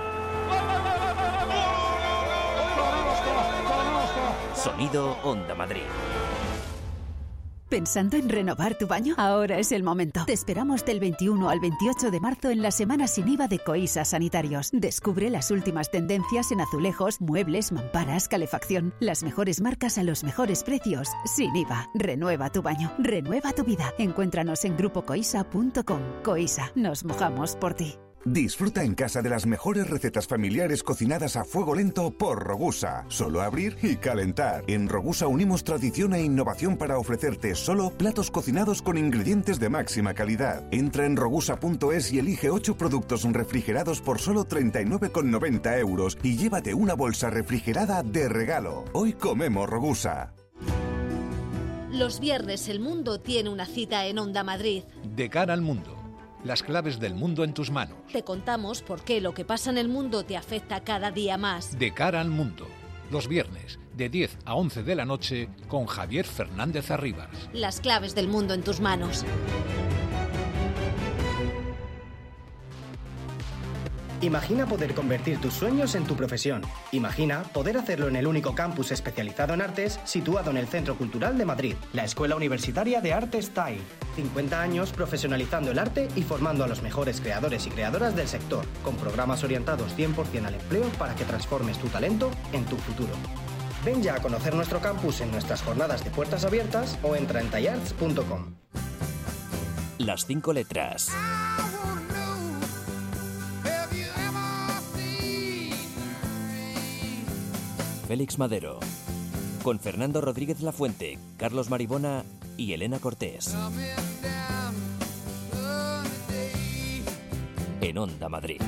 Sonido Onda Madrid. ¿Pensando en renovar tu baño? Ahora es el momento. Te esperamos del veintiuno al veintiocho de marzo en la semana sin I V A de Coisa Sanitarios. Descubre las últimas tendencias en azulejos, muebles, mamparas, calefacción. Las mejores marcas a los mejores precios. Sin I V A. Renueva tu baño. Renueva tu vida. Encuéntranos en grupo coisa punto com. Coisa. Nos mojamos por ti. Disfruta en casa de las mejores recetas familiares cocinadas a fuego lento por Rogusa. Solo abrir y calentar. En Rogusa unimos tradición e innovación para ofrecerte solo platos cocinados con ingredientes de máxima calidad. Entra en rogusa punto es y elige ocho productos refrigerados por solo treinta y nueve con noventa euros y llévate una bolsa refrigerada de regalo. Hoy comemos Rogusa. Los viernes el mundo tiene una cita en Onda Madrid. De cara al mundo. Las claves del mundo en tus manos. Te contamos por qué lo que pasa en el mundo te afecta cada día más. De cara al mundo. Los viernes, de diez a once de la noche, con Javier Fernández Arribas. Las claves del mundo en tus manos. Imagina poder convertir tus sueños en tu profesión. Imagina poder hacerlo en el único campus especializado en artes situado en el Centro Cultural de Madrid, la Escuela Universitaria de Artes T A I. cincuenta años profesionalizando el arte y formando a los mejores creadores y creadoras del sector, con programas orientados cien por ciento al empleo para que transformes tu talento en tu futuro. Ven ya a conocer nuestro campus en nuestras jornadas de puertas abiertas o entra en tayarts punto com. Las cinco letras. Félix Madero, con Fernando Rodríguez Lafuente, Carlos Maribona y Elena Cortés. En Onda Madrid.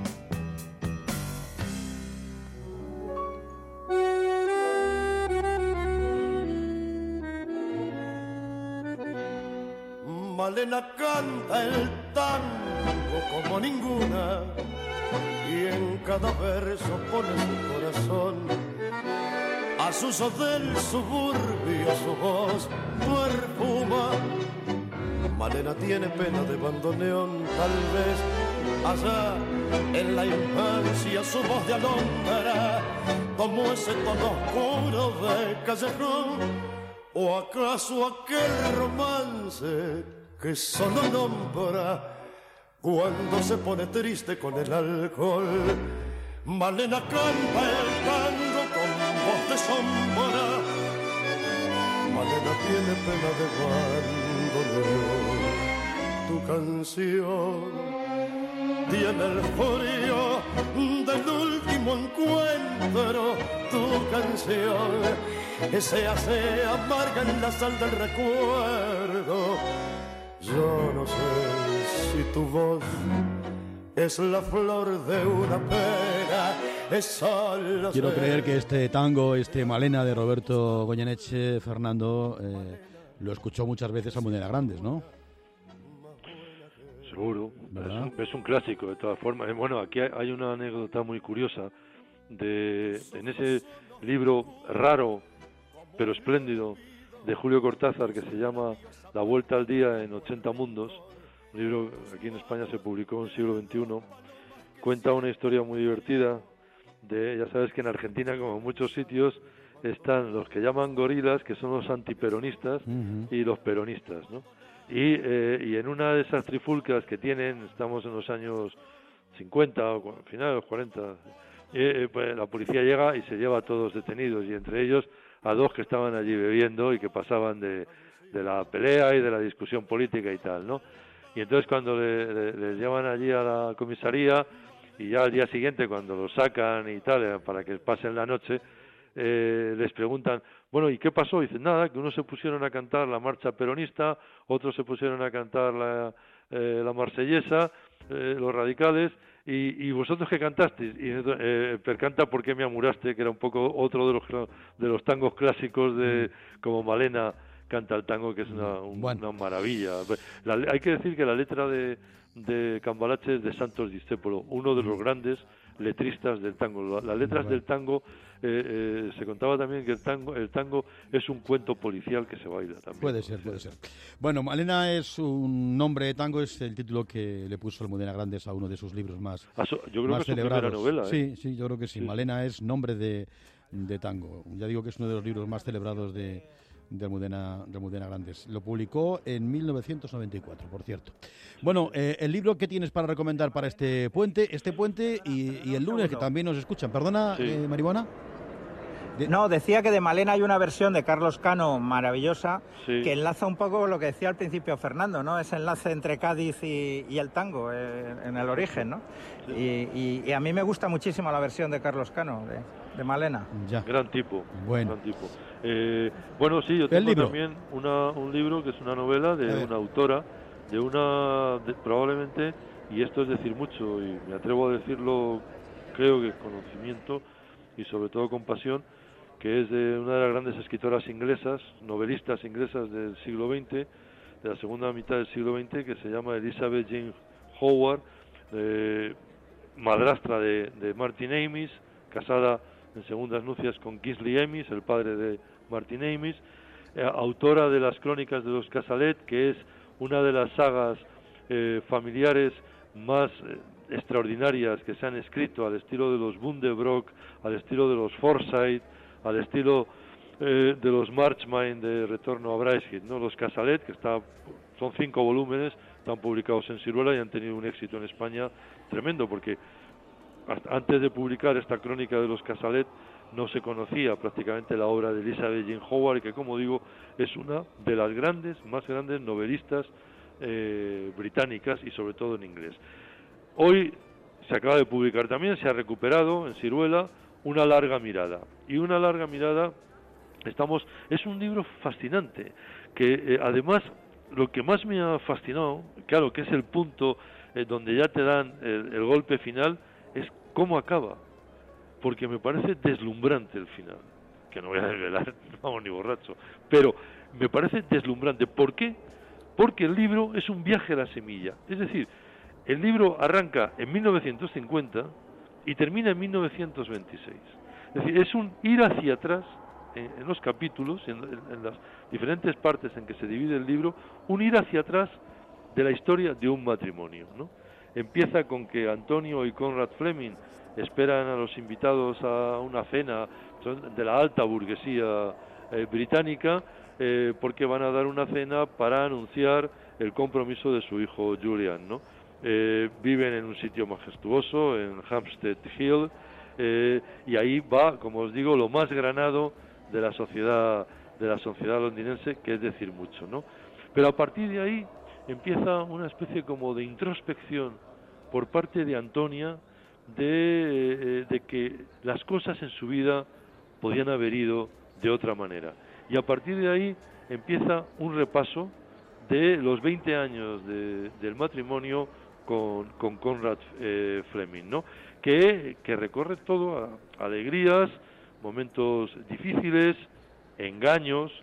Malena canta el tango como ninguna y en cada verso pone su corazón. A sus ojos del suburbio su voz perfuma. Malena tiene pena de bandoneón, tal vez allá en la infancia su voz de alondra como ese tono oscuro de callejón, o acaso aquel romance que solo nombra cuando se pone triste con el alcohol. Malena canta el tango con voz de sombra. Malena tiene pena de bandoneón. Tu canción tiene el frío del último encuentro. Tu canción se hace amarga en la sal del recuerdo. Yo no sé si tu voz es la flor de una pera. Quiero creer que este tango, este Malena de Roberto Goyeneche, Fernando, eh, lo escuchó muchas veces Almudena Grandes, ¿no? Seguro, es un, es un clásico de todas formas. Bueno, aquí hay una anécdota muy curiosa de en ese libro raro pero espléndido de Julio Cortázar que se llama La Vuelta al Día en ochenta mundos, un libro que aquí en España se publicó en el siglo veintiuno, cuenta una historia muy divertida. De, ya sabes que en Argentina, como en muchos sitios, están los que llaman gorilas, que son los antiperonistas, uh-huh. y los peronistas, ¿no? Y, eh, y en una de esas trifulcas que tienen, estamos en los años cincuenta o finales de los cuarenta, eh, eh, pues la policía llega y se lleva a todos detenidos, y entre ellos a dos que estaban allí bebiendo y que pasaban de, de la pelea y de la discusión política y tal, ¿no? Y entonces cuando le, le, les llevan allí a la comisaría, y ya al día siguiente cuando los sacan y tal, para que pasen la noche, eh, les preguntan, bueno, ¿y qué pasó? Y dicen, nada, que unos se pusieron a cantar la marcha peronista, otros se pusieron a cantar la, eh, la marsellesa, eh, los radicales, y, y vosotros qué cantasteis. Y eh, percanta ¿Por qué me amuraste?, que era un poco otro de los, de los tangos clásicos de como Malena canta el tango, que es una, un, bueno. una maravilla. La, hay que decir que la letra de de Cambalache de Santos Discépolo, uno de los grandes letristas del tango. Las letras del tango, eh, eh, se contaba también que el tango, el tango es un cuento policial que se baila también. Puede ser, puede ser. Bueno, Malena es un nombre de tango, es el título que le puso Almudena Grandes a uno de sus libros más, ah, so, yo creo más que es celebrados. Su primera novela, ¿eh? Sí, sí, yo creo que sí. sí. Malena es nombre de, de tango. Ya digo que es uno de los libros más celebrados de de Almudena, de Almudena Grandes. Lo publicó en mil novecientos noventa y cuatro, por cierto. Bueno, eh, el libro que tienes para recomendar para este puente, este puente y, y el lunes, que también nos escuchan. Perdona, sí. eh, Marihuana. De... No, decía que de Malena hay una versión de Carlos Cano maravillosa, sí. que enlaza un poco lo que decía al principio Fernando, ¿no? Ese enlace entre Cádiz y, y el tango eh, en el origen, ¿no? Sí. Y, y, y a mí me gusta muchísimo la versión de Carlos Cano, de, de Malena. Ya. Gran tipo, bueno. gran tipo. Eh, bueno, sí, yo tengo también una, un libro que es una novela de una autora, de una, de, probablemente, y esto es decir mucho, y me atrevo a decirlo, creo que con conocimiento y sobre todo con pasión, que es de una de las grandes escritoras inglesas, novelistas inglesas del siglo veinte, de la segunda mitad del siglo veinte, que se llama Elizabeth Jane Howard, eh, madrastra de, de Martin Amis, casada en segundas nupcias con Kingsley Amis, el padre de Martin Amis, eh, autora de las Crónicas de los Casalet, que es una de las sagas eh, familiares más eh, extraordinarias que se han escrito, al estilo de los Buddenbrook, al estilo de los Forsyth, al estilo eh, de los Marchmain de Retorno a Brideshead, ¿no? Los Casalet, que está, son cinco volúmenes, están publicados en Siruela y han tenido un éxito en España tremendo, porque antes de publicar esta crónica de los Casalet no se conocía prácticamente la obra de Elizabeth Jane Howard, que como digo es una de las grandes, más grandes novelistas eh, británicas y sobre todo en inglés. Hoy se acaba de publicar también, se ha recuperado en Siruela, Una larga mirada. Y Una larga mirada, estamos, es un libro fascinante, que eh, además lo que más me ha fascinado, claro que es el punto eh, donde ya te dan el, el golpe final, es cómo acaba, porque me parece deslumbrante el final, que no voy a desvelar, vamos, ni borracho, pero me parece deslumbrante. ¿Por qué? Porque el libro es un viaje a la semilla, es decir, el libro arranca en mil novecientos cincuenta y termina en mil novecientos veintiséis, es decir, es un ir hacia atrás en, en los capítulos, en, en, en las diferentes partes en que se divide el libro, un ir hacia atrás de la historia de un matrimonio, ¿no? Empieza con que Antonio y Conrad Fleming esperan a los invitados a una cena de la alta burguesía eh, británica, eh, porque van a dar una cena para anunciar el compromiso de su hijo Julian, ¿no? Eh, viven en un sitio majestuoso, en Hampstead Hill, eh, y ahí va, como os digo, lo más granado de la sociedad de la sociedad londinense, que es decir mucho, ¿no? Pero a partir de ahí empieza una especie como de introspección por parte de Antonia de, de que las cosas en su vida podían haber ido de otra manera. Y a partir de ahí empieza un repaso de los veinte años de, del matrimonio con, con Conrad eh, Fleming, ¿no? Que, que recorre todo a, alegrías, momentos difíciles, engaños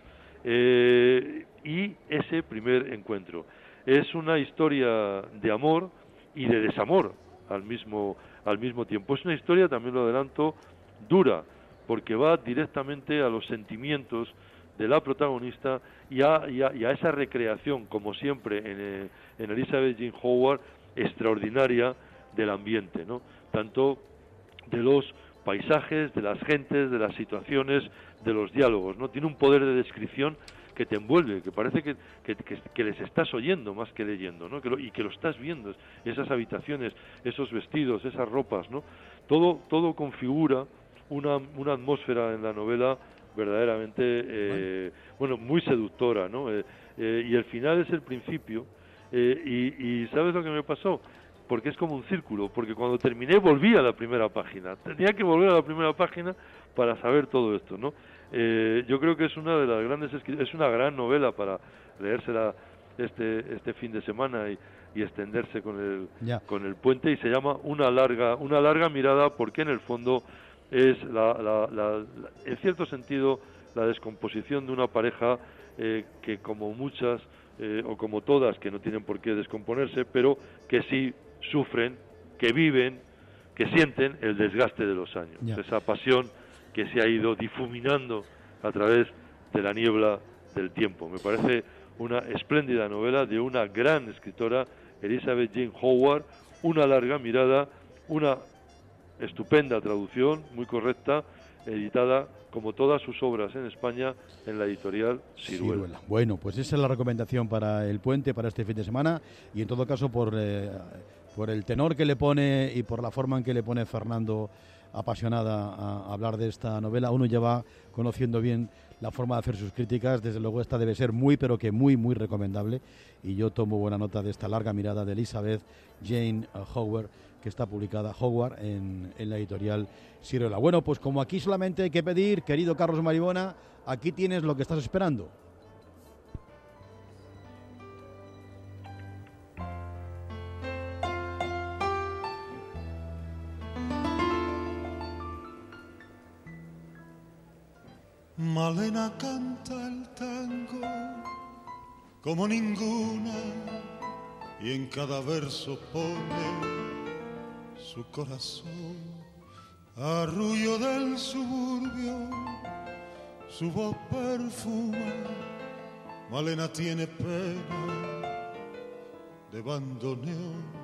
eh, y ese primer encuentro. Es una historia de amor y de desamor al mismo, al mismo tiempo. Es una historia, también lo adelanto, dura, porque va directamente a los sentimientos de la protagonista y a, y a, y a esa recreación, como siempre en, eh, en Elizabeth Jane Howard, extraordinaria del ambiente, ¿no? Tanto de los paisajes, de las gentes, de las situaciones, de los diálogos, ¿no? Tiene un poder de descripción que te envuelve, que parece que, que, que, que les estás oyendo más que leyendo, ¿no? Que lo, y que lo estás viendo, esas habitaciones, esos vestidos, esas ropas, ¿no? Todo, todo configura una, una atmósfera en la novela verdaderamente, eh, bueno, muy seductora, ¿no? Eh, eh, y el final es el principio, eh, y, y ¿sabes lo que me pasó? Porque es como un círculo, porque cuando terminé volví a la primera página, tenía que volver a la primera página para saber todo esto, ¿no? Eh, yo creo que es una de las grandes, es una gran novela para leérsela este este fin de semana y, y extenderse con el ya. con el puente, y se llama una larga una larga mirada, porque en el fondo es la, la, la, la, en cierto sentido la descomposición de una pareja eh, que como muchas eh, o como todas, que no tienen por qué descomponerse, pero que sí sufren, que viven, que sienten el desgaste de los años, ya. esa pasión que se ha ido difuminando a través de la niebla del tiempo. Me parece una espléndida novela de una gran escritora, Elizabeth Jane Howard, una larga mirada, una estupenda traducción, muy correcta, editada como todas sus obras en España en la editorial Siruela. Siruela. Bueno, pues esa es la recomendación para el puente, para este fin de semana, y en todo caso por, eh, por el tenor que le pone y por la forma en que le pone Fernando apasionada a hablar de esta novela, uno ya va conociendo bien la forma de hacer sus críticas. Desde luego esta debe ser muy, pero que muy, muy recomendable, y yo tomo buena nota de esta larga mirada de Elizabeth Jane Howard, que está publicada Howard en, en la editorial Siruela. Bueno, pues como aquí solamente hay que pedir, querido Carlos Maribona, aquí tienes lo que estás esperando. Malena canta el tango como ninguna, y en cada verso pone su corazón. Arrullo del suburbio, su voz perfuma. Malena tiene pena de bandoneón.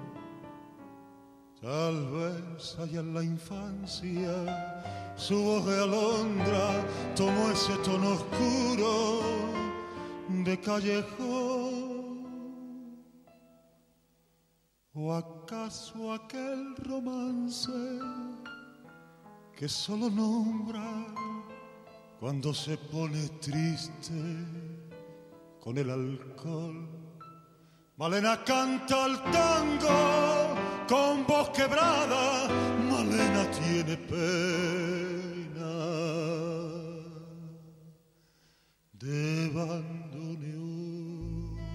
Tal vez allá en la infancia su voz de alondra tomó ese tono oscuro de callejón. ¿O acaso aquel romance que solo nombra cuando se pone triste con el alcohol? Malena canta el tango con voz quebrada, Malena tiene pena de bandoneón.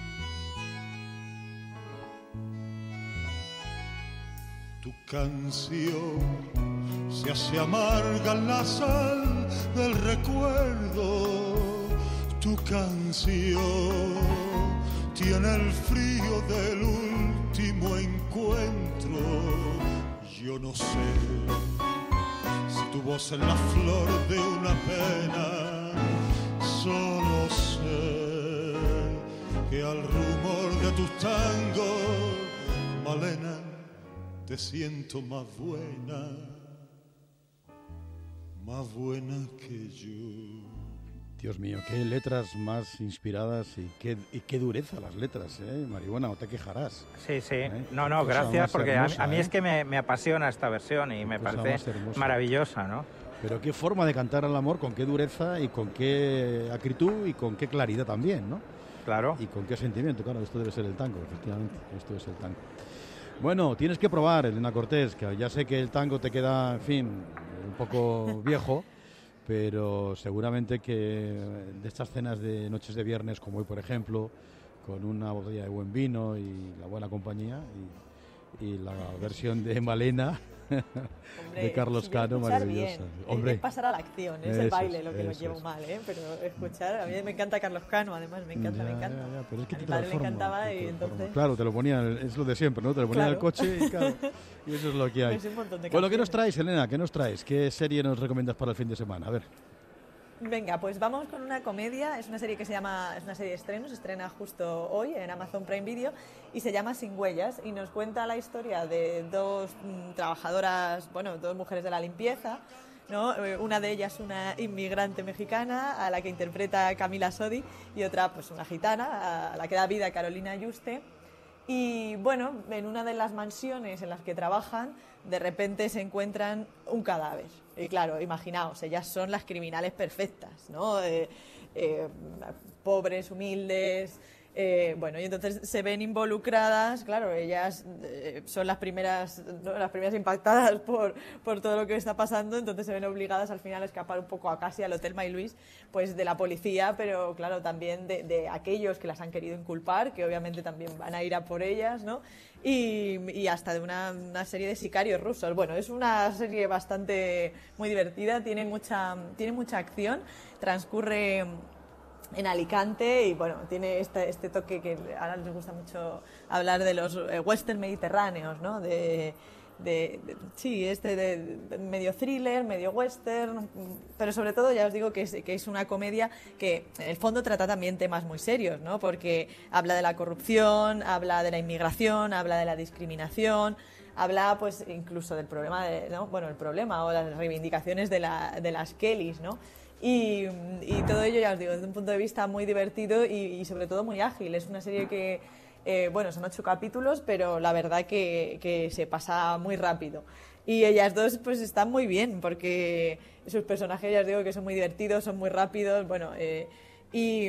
Tu canción se hace amarga en la sal del recuerdo. Tu canción tiene el frío del último encuentro. Yo no sé si tu voz es la flor de una pena. Solo sé que al rumor de tus tangos, Malena, te siento más buena, más buena que yo. Dios mío, qué letras más inspiradas y qué, y qué dureza las letras, ¿eh? Maribona, no te quejarás. Sí, sí. ¿Eh? No, no, Cosa gracias, más porque hermosa, a, a mí ¿eh? es que me, me apasiona esta versión y me Cosa parece más hermosa. maravillosa, ¿no? Pero qué forma de cantar al amor, con qué dureza y con qué acritud y con qué claridad también, ¿no? Claro. Y con qué sentimiento, claro, esto debe ser el tango, efectivamente, esto es el tango. Bueno, tienes que probar, Elena Cortés, que ya sé que el tango te queda, en fin, un poco viejo, pero seguramente que de estas cenas de noches de viernes, como hoy por ejemplo, con una botella de buen vino y la buena compañía y, y la versión de Malena Hombre, de Carlos si Cano, maravillosa. Hombre, es pasar a la acción, es eso el baile es, lo que lo llevo es. mal, ¿eh? Pero escuchar, a mí me encanta Carlos Cano, además, me encanta, ya, me encanta. Ya, ya, pero es que a mi te padre le transforma, encantaba te y entonces... Claro, te lo ponían, es lo de siempre, ¿no? Te lo ponían en el Claro. coche y, claro, y eso es lo que hay. Es un montón de Bueno, ¿qué canciones. nos traes, Elena? ¿Qué nos traes? ¿Qué serie nos recomiendas para el fin de semana? A ver. Venga, pues vamos con una comedia, es una serie que se llama, es una serie de estrenos, se estrena justo hoy en Amazon Prime Video y se llama Sin Huellas y nos cuenta la historia de dos mm, trabajadoras, bueno, dos mujeres de la limpieza, ¿no? Eh, Una de ellas una inmigrante mexicana a la que interpreta Camila Sodi y otra pues una gitana a la que da vida Carolina Yuste. Y bueno, en una de las mansiones en las que trabajan, de repente se encuentran un cadáver. Y claro, imaginaos, ellas son las criminales perfectas, ¿no? Eh, eh, pobres, humildes. Eh, bueno, y entonces se ven involucradas, claro, ellas eh, son las primeras, ¿no? las primeras impactadas por, por todo lo que está pasando, entonces se ven obligadas al final a escapar un poco a casi al Hotel May Luis, pues de la policía, pero claro, también de, de aquellos que las han querido inculpar, que obviamente también van a ir a por ellas, ¿no? Y, y hasta de una, una serie de sicarios rusos. Bueno, es una serie bastante muy divertida, tiene mucha, tiene mucha acción, transcurre en Alicante y bueno, tiene este, este toque que ahora les gusta mucho hablar de los eh, western mediterráneos, ¿no? De, de, de sí, este de, de medio thriller, medio western, pero sobre todo ya os digo que es, que es una comedia que en el fondo trata también temas muy serios, ¿no? Porque habla de la corrupción, habla de la inmigración, habla de la discriminación, habla pues incluso del problema de, ¿no? Bueno, el problema o las reivindicaciones de, la, de las Kellys, ¿no? Y, y todo ello, ya os digo, desde un punto de vista muy divertido y, y sobre todo muy ágil. Es una serie que, eh, bueno, son ocho capítulos, pero la verdad que, que se pasa muy rápido. Y ellas dos pues están muy bien, porque sus personajes, ya os digo, que son muy divertidos, son muy rápidos, bueno, eh, y,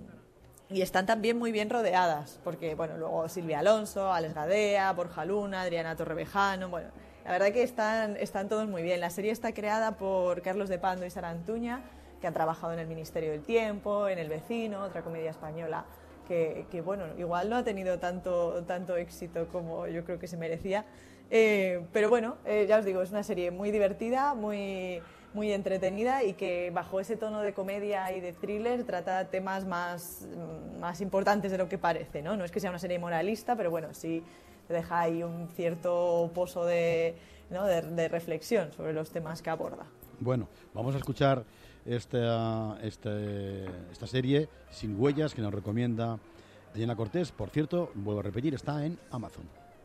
y están también muy bien rodeadas, porque, bueno, luego Silvia Alonso, Alex Gadea, Borja Luna, Adriana Torrevejano, bueno... La verdad que están, están todos muy bien. La serie está creada por Carlos de Pando y Sara Antuña, que han trabajado en El Ministerio del Tiempo, en El Vecino, otra comedia española que, que bueno, igual no ha tenido tanto, tanto éxito como yo creo que se merecía. Eh, pero bueno, eh, ya os digo, es una serie muy divertida, muy, muy entretenida y que bajo ese tono de comedia y de thriller trata temas más, más importantes de lo que parece, ¿no? No es que sea una serie moralista, pero bueno, sí te deja ahí un cierto pozo de, ¿no? de, de reflexión sobre los temas que aborda. Bueno, vamos a escuchar esta, este, esta serie, Sin Huellas, que nos recomienda Elena Cortés. Por cierto, vuelvo a repetir, está en Amazon.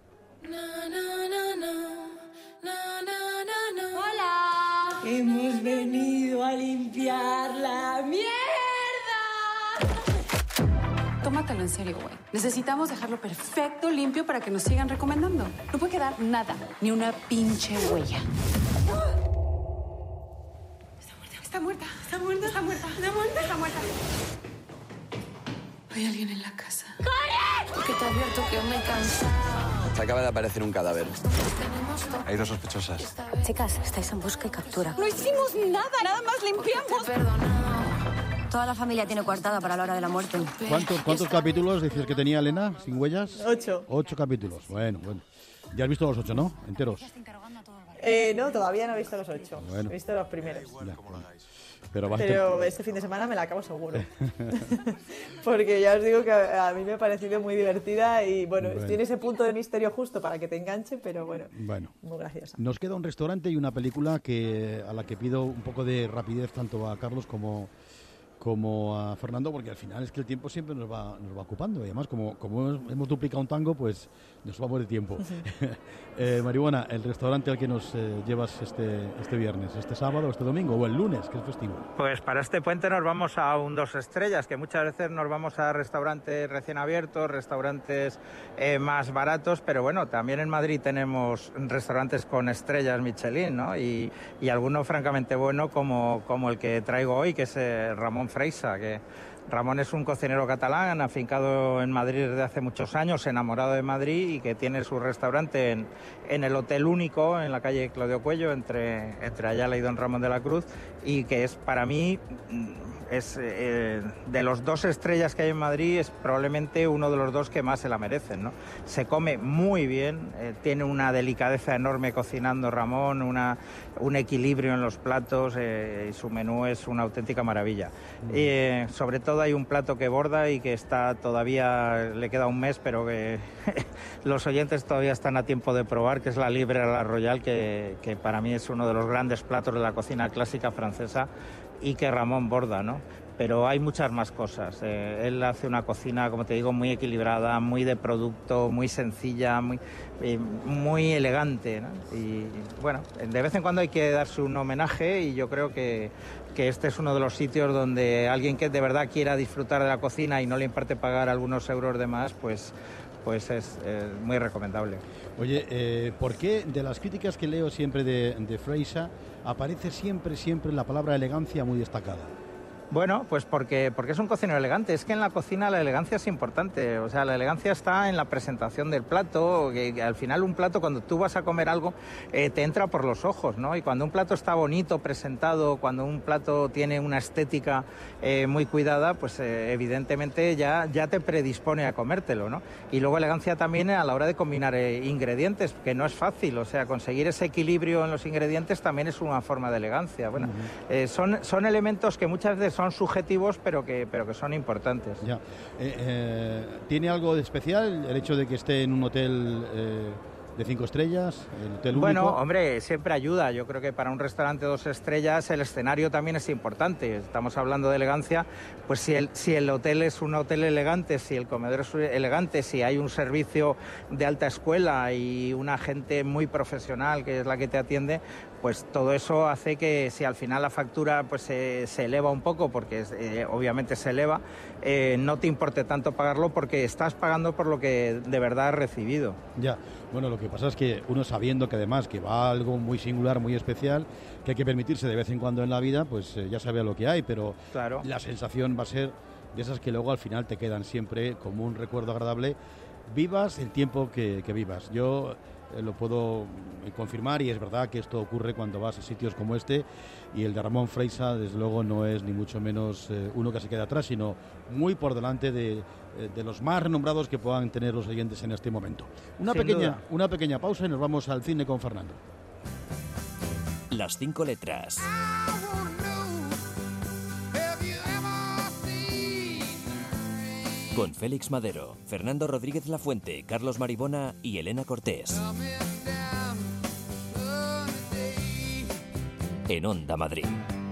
¡Hola! Hemos venido a limpiar la mierda. Tómatelo en serio, güey. Necesitamos dejarlo perfecto, limpio, para que nos sigan recomendando. No puede quedar nada, ni una pinche huella. Está muerta, está muerta, está muerta, está muerta, está muerta. Hay alguien en la casa. ¡Corre! Que te advierto que me he cansado. Se acaba de aparecer un cadáver. Hay dos sospechosas. Chicas, estáis en busca y captura. No hicimos nada, nada más limpiamos. Toda la familia tiene coartada para la hora de la muerte. ¿Cuántos, cuántos capítulos dices que tenía Elena, Sin Huellas? Ocho. Ocho capítulos, bueno, bueno. Ya has visto los ocho, ¿no? Enteros. Eh, no, todavía no he visto los ocho. Bueno. He visto los primeros. Ya, bueno. Pero, vas Pero a... este fin de semana me la acabo seguro. Porque ya os digo que a, a mí me ha parecido muy divertida y bueno, Bueno. tiene ese punto de misterio justo para que te enganche, pero bueno, Bueno. muy graciosa. Nos queda un restaurante y una película que a la que pido un poco de rapidez tanto a Carlos como, como a Fernando, porque al final es que el tiempo siempre nos va, nos va ocupando y además como, como hemos, hemos duplicado un tango, pues nos vamos de tiempo. eh, Marihuana, el restaurante al que nos eh, llevas este, este viernes, este sábado, este domingo o el lunes, que es festivo. Pues para este puente nos vamos a un dos estrellas, que muchas veces nos vamos a restaurantes recién abiertos, restaurantes eh, más baratos, pero bueno, también en Madrid tenemos restaurantes con estrellas Michelin, ¿no? Y, y alguno francamente bueno como, como el que traigo hoy, que es eh, Ramón Freisa, que Ramón es un cocinero catalán, afincado en Madrid desde hace muchos años, enamorado de Madrid y que tiene su restaurante en, en el Hotel Único, en la calle Claudio Cuello, entre, entre Ayala y Don Ramón de la Cruz, y que es para mí... Es, eh, de los dos estrellas que hay en Madrid, es probablemente uno de los dos que más se la merecen, ¿no? Se come muy bien, eh, tiene una delicadeza enorme cocinando Ramón, una, un equilibrio en los platos, eh, y su menú es una auténtica maravilla. Mm. Eh, sobre todo hay un plato que borda y que está todavía, le queda un mes, pero que los oyentes todavía están a tiempo de probar, que es la libre a la Royal, que, que para mí es uno de los grandes platos de la cocina clásica francesa, y que Ramón borda, ¿no? Pero hay muchas más cosas. Eh, él hace una cocina, como te digo, muy equilibrada, muy de producto, muy sencilla, muy, eh, muy elegante, ¿no? Y bueno, de vez en cuando hay que darse un homenaje y yo creo que, que este es uno de los sitios donde alguien que de verdad quiera disfrutar de la cocina y no le importe pagar algunos euros de más, pues... pues es eh, muy recomendable. Oye, eh, ¿por qué de las críticas que leo siempre de, de Freisa aparece siempre, siempre la palabra elegancia muy destacada? Bueno, pues porque, porque es un cocinero elegante. Es que en la cocina la elegancia es importante. O sea, la elegancia está en la presentación del plato. Que, que al final un plato, cuando tú vas a comer algo, eh, te entra por los ojos, ¿no? Y cuando un plato está bonito, presentado, cuando un plato tiene una estética eh, muy cuidada, pues eh, evidentemente ya, ya te predispone a comértelo, ¿no? Y luego elegancia también a la hora de combinar eh, ingredientes, que no es fácil. O sea, conseguir ese equilibrio en los ingredientes también es una forma de elegancia. Bueno, uh-huh. eh, son, son elementos que muchas veces son son subjetivos, pero que, pero que son importantes. Ya. Eh, eh, ¿Tiene algo de especial el hecho de que esté en un hotel eh, de cinco estrellas, el hotel único? Bueno, hombre, siempre ayuda. Yo creo que para un restaurante de dos estrellas el escenario también es importante. Estamos hablando de elegancia, pues si el, si el hotel es un hotel elegante, si el comedor es elegante, si hay un servicio de alta escuela y una gente muy profesional que es la que te atiende, pues todo eso hace que si al final la factura pues eh, se eleva un poco, porque eh, obviamente se eleva, eh, no te importe tanto pagarlo porque estás pagando por lo que de verdad has recibido. Ya, bueno, lo que pasa es que uno sabiendo que además que va algo muy singular, muy especial, que hay que permitirse de vez en cuando en la vida, pues eh, ya sabe a lo que hay, pero claro, la sensación va a ser de esas que luego al final te quedan siempre como un recuerdo agradable, vivas el tiempo que, que vivas. Yo eh, lo puedo confirmar y es verdad que esto ocurre cuando vas a sitios como este, y el de Ramón Freisa desde luego no es ni mucho menos eh, uno que se queda atrás, sino muy por delante de, eh, de los más renombrados que puedan tener los oyentes en este momento. Una pequeña, una pequeña pausa y nos vamos al cine con Fernando. Las cinco letras. Con Félix Madero, Fernando Rodríguez Lafuente, Carlos Maribona y Elena Cortés. En Onda Madrid.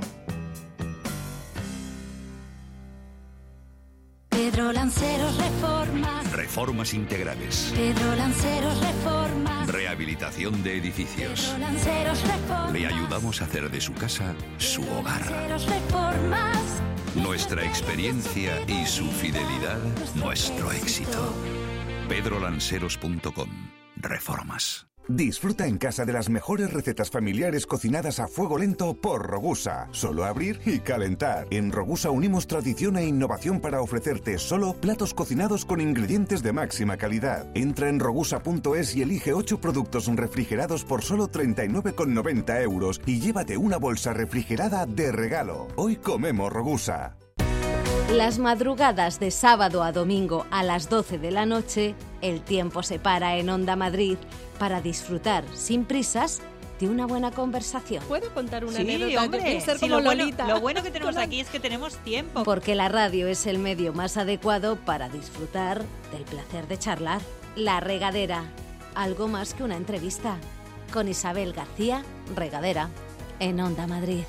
Pedro Lanceros Reformas. Reformas integrales. Pedro Lanceros Reformas. Rehabilitación de edificios. Pedro Lanceros Reformas. Le ayudamos a hacer de su casa su hogar. Lanceros Reformas. Nuestra experiencia y su fidelidad, nuestro éxito. pedro lanceros punto com. Reformas. Disfruta en casa de las mejores recetas familiares cocinadas a fuego lento por Rogusa. Solo abrir y calentar. En Rogusa unimos tradición e innovación para ofrecerte solo platos cocinados con ingredientes de máxima calidad. Entra en rogusa punto es y elige ocho productos refrigerados por solo treinta y nueve con noventa euros y llévate una bolsa refrigerada de regalo. Hoy comemos Rogusa. Las madrugadas de sábado a domingo a las doce de la noche, el tiempo se para en Onda Madrid para disfrutar sin prisas de una buena conversación. ¿Puedo contar una sí, anécdota? Hombre, Quiero ser sí, como lo, bueno, Lolita. lo bueno que tenemos aquí es que tenemos tiempo. Porque la radio es el medio más adecuado para disfrutar del placer de charlar. La Regadera, algo más que una entrevista. Con Isabel García Regadera, en Onda Madrid.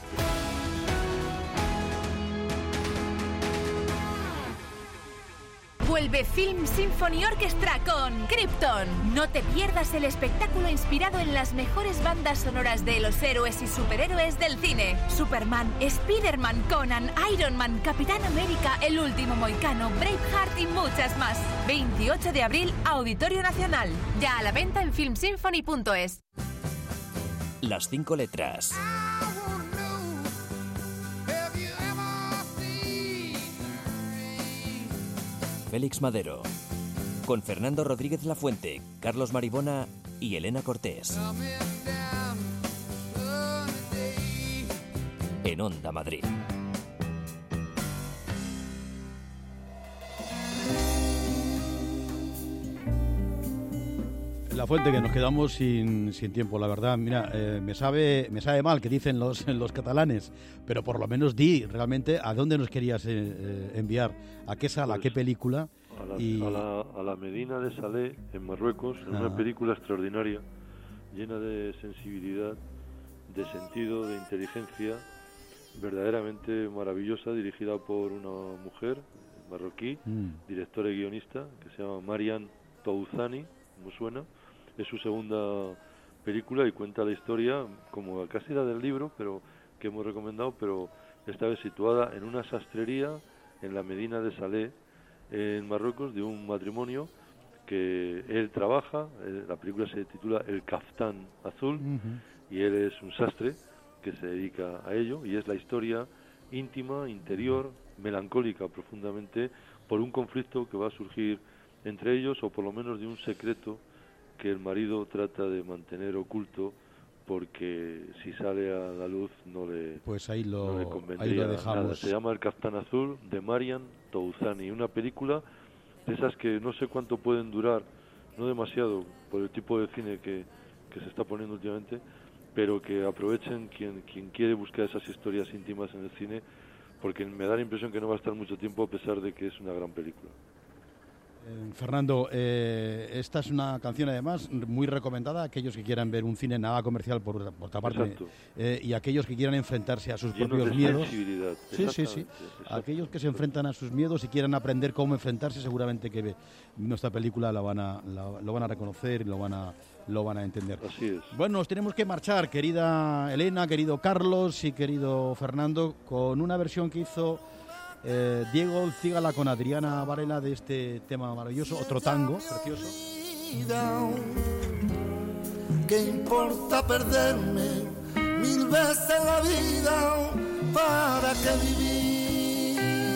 Vuelve Film Symphony Orchestra con Krypton. No te pierdas el espectáculo inspirado en las mejores bandas sonoras de los héroes y superhéroes del cine. Superman, Spider-Man, Conan, Iron Man, Capitán América, El Último Mohicano, Braveheart y muchas más. veintiocho de abril, Auditorio Nacional. Ya a la venta en film symphony punto es. Las cinco letras. Félix Madero. Con Fernando Rodríguez Lafuente, Carlos Maribona y Elena Cortés. En Onda Madrid. La Fuente, que nos quedamos sin, sin tiempo, la verdad. Mira, eh, me sabe me sabe mal que dicen los, los catalanes, pero por lo menos di realmente a dónde nos querías eh, eh, enviar, a qué sala, pues, a qué película. A la, y... a, la, a la Medina de Salé, en Marruecos, en ah. una película extraordinaria, llena de sensibilidad, de sentido, de inteligencia, verdaderamente maravillosa, dirigida por una mujer marroquí, mm. directora y guionista, que se llama Marian Touzani, como suena. Es su segunda película y cuenta la historia como casi la del libro, pero que hemos recomendado, pero esta vez situada en una sastrería en la Medina de Salé, en Marruecos, de un matrimonio que él trabaja. La película se titula El Caftán Azul, uh-huh. y él es un sastre que se dedica a ello, y es la historia íntima, interior, melancólica profundamente, por un conflicto que va a surgir entre ellos, o por lo menos de un secreto que el marido trata de mantener oculto, porque si sale a la luz no le, pues ahí lo, no le convendría ahí lo dejamos. Nada. Se llama El Caftán Azul, de Marian Touzani, una película de esas que no sé cuánto pueden durar, no demasiado por el tipo de cine que, que se está poniendo últimamente, pero que aprovechen quien, quien quiere buscar esas historias íntimas en el cine, porque me da la impresión que no va a estar mucho tiempo, a pesar de que es una gran película. Eh, Fernando, eh, esta es una canción además muy recomendada a aquellos que quieran ver un cine nada comercial por, por otra parte, eh, y aquellos que quieran enfrentarse a sus Lleno propios de miedos. Sí, sí, sí. Aquellos que se enfrentan a sus miedos y quieran aprender cómo enfrentarse, seguramente que nuestra película la van a, la, lo van a reconocer y lo van a, lo van a entender. Así es. Bueno, nos tenemos que marchar, querida Elena, querido Carlos y querido Fernando, con una versión que hizo Eh, Diego Cigala con Adriana Varela de este tema maravilloso, otro tango precioso. ¿Qué importa perderme mil veces la vida? ¿Para qué vivir?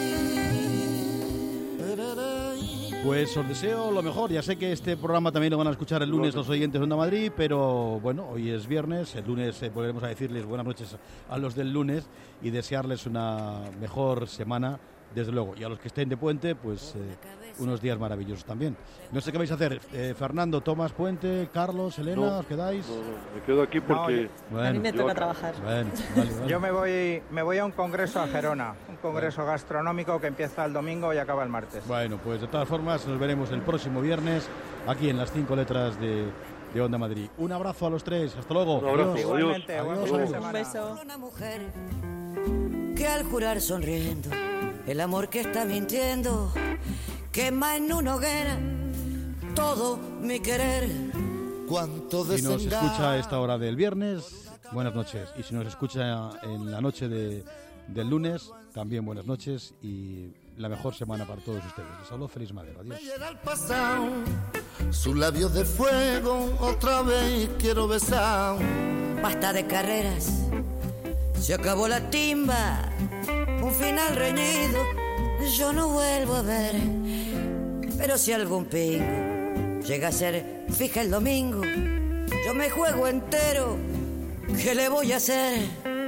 Pues os deseo lo mejor. Ya sé que este programa también lo van a escuchar el lunes los oyentes de Onda Madrid, pero bueno, hoy es viernes, el lunes eh, volveremos a decirles buenas noches a los del lunes y desearles una mejor semana, desde luego. Y a los que estén de puente, pues eh, unos días maravillosos también. No sé qué vais a hacer. Eh, Fernando, Tomás Puente, Carlos, Elena, no, ¿os quedáis? No, no, me quedo aquí porque... No, bueno, a mí me toca trabajar. Bueno, vale, vale. Yo me voy, me voy a un congreso a Gerona, un congreso bueno. gastronómico que empieza el domingo y acaba el martes. Bueno, pues de todas formas nos veremos el próximo viernes aquí en las cinco letras de, de Onda Madrid. Un abrazo a los tres, hasta luego. Un abrazo, adiós. Igualmente, adiós. adiós. Un beso. Una mujer que al jurar sonriendo el amor que está mintiendo quema en una hoguera todo mi querer. Cuánto si nos escucha a esta hora del viernes, buenas noches. Y si nos escucha en la noche de, del lunes, también buenas noches y la mejor semana para todos ustedes. Les habló Félix Madero. Adiós. Pasado, sus labios de fuego otra vez quiero besar. Basta de carreras, se acabó la timba, un final reñido yo no vuelvo a ver. Pero si algún pingo llega a ser fija el domingo, yo me juego entero, ¿qué le voy a hacer?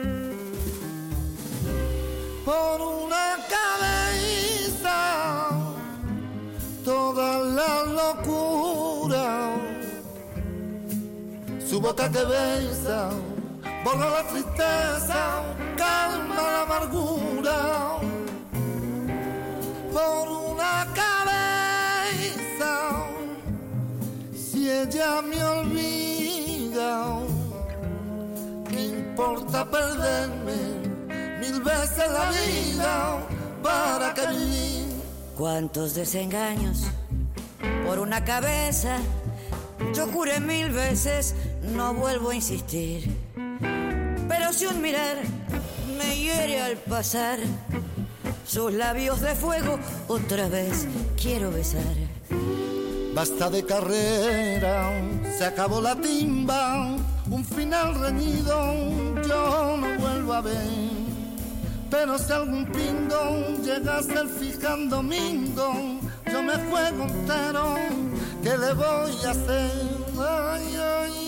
Por una cabeza toda la locura, su boca que besa borra la tristeza, calma la amargura. Por una cabeza, si ella me olvida, ¿qué importa perderme mil veces la vida? ¿Para qué vivir? Cuántos desengaños por una cabeza, yo juré mil veces, no vuelvo a insistir. Pero si un mirar me hiere al pasar, sus labios de fuego otra vez quiero besar. Basta de carrera, se acabó la timba, un final reñido yo no vuelvo a ver. Pero si algún pingo llega a ser fija en domingo, yo me me juego entero, ¿qué le voy a hacer? Ay, ay,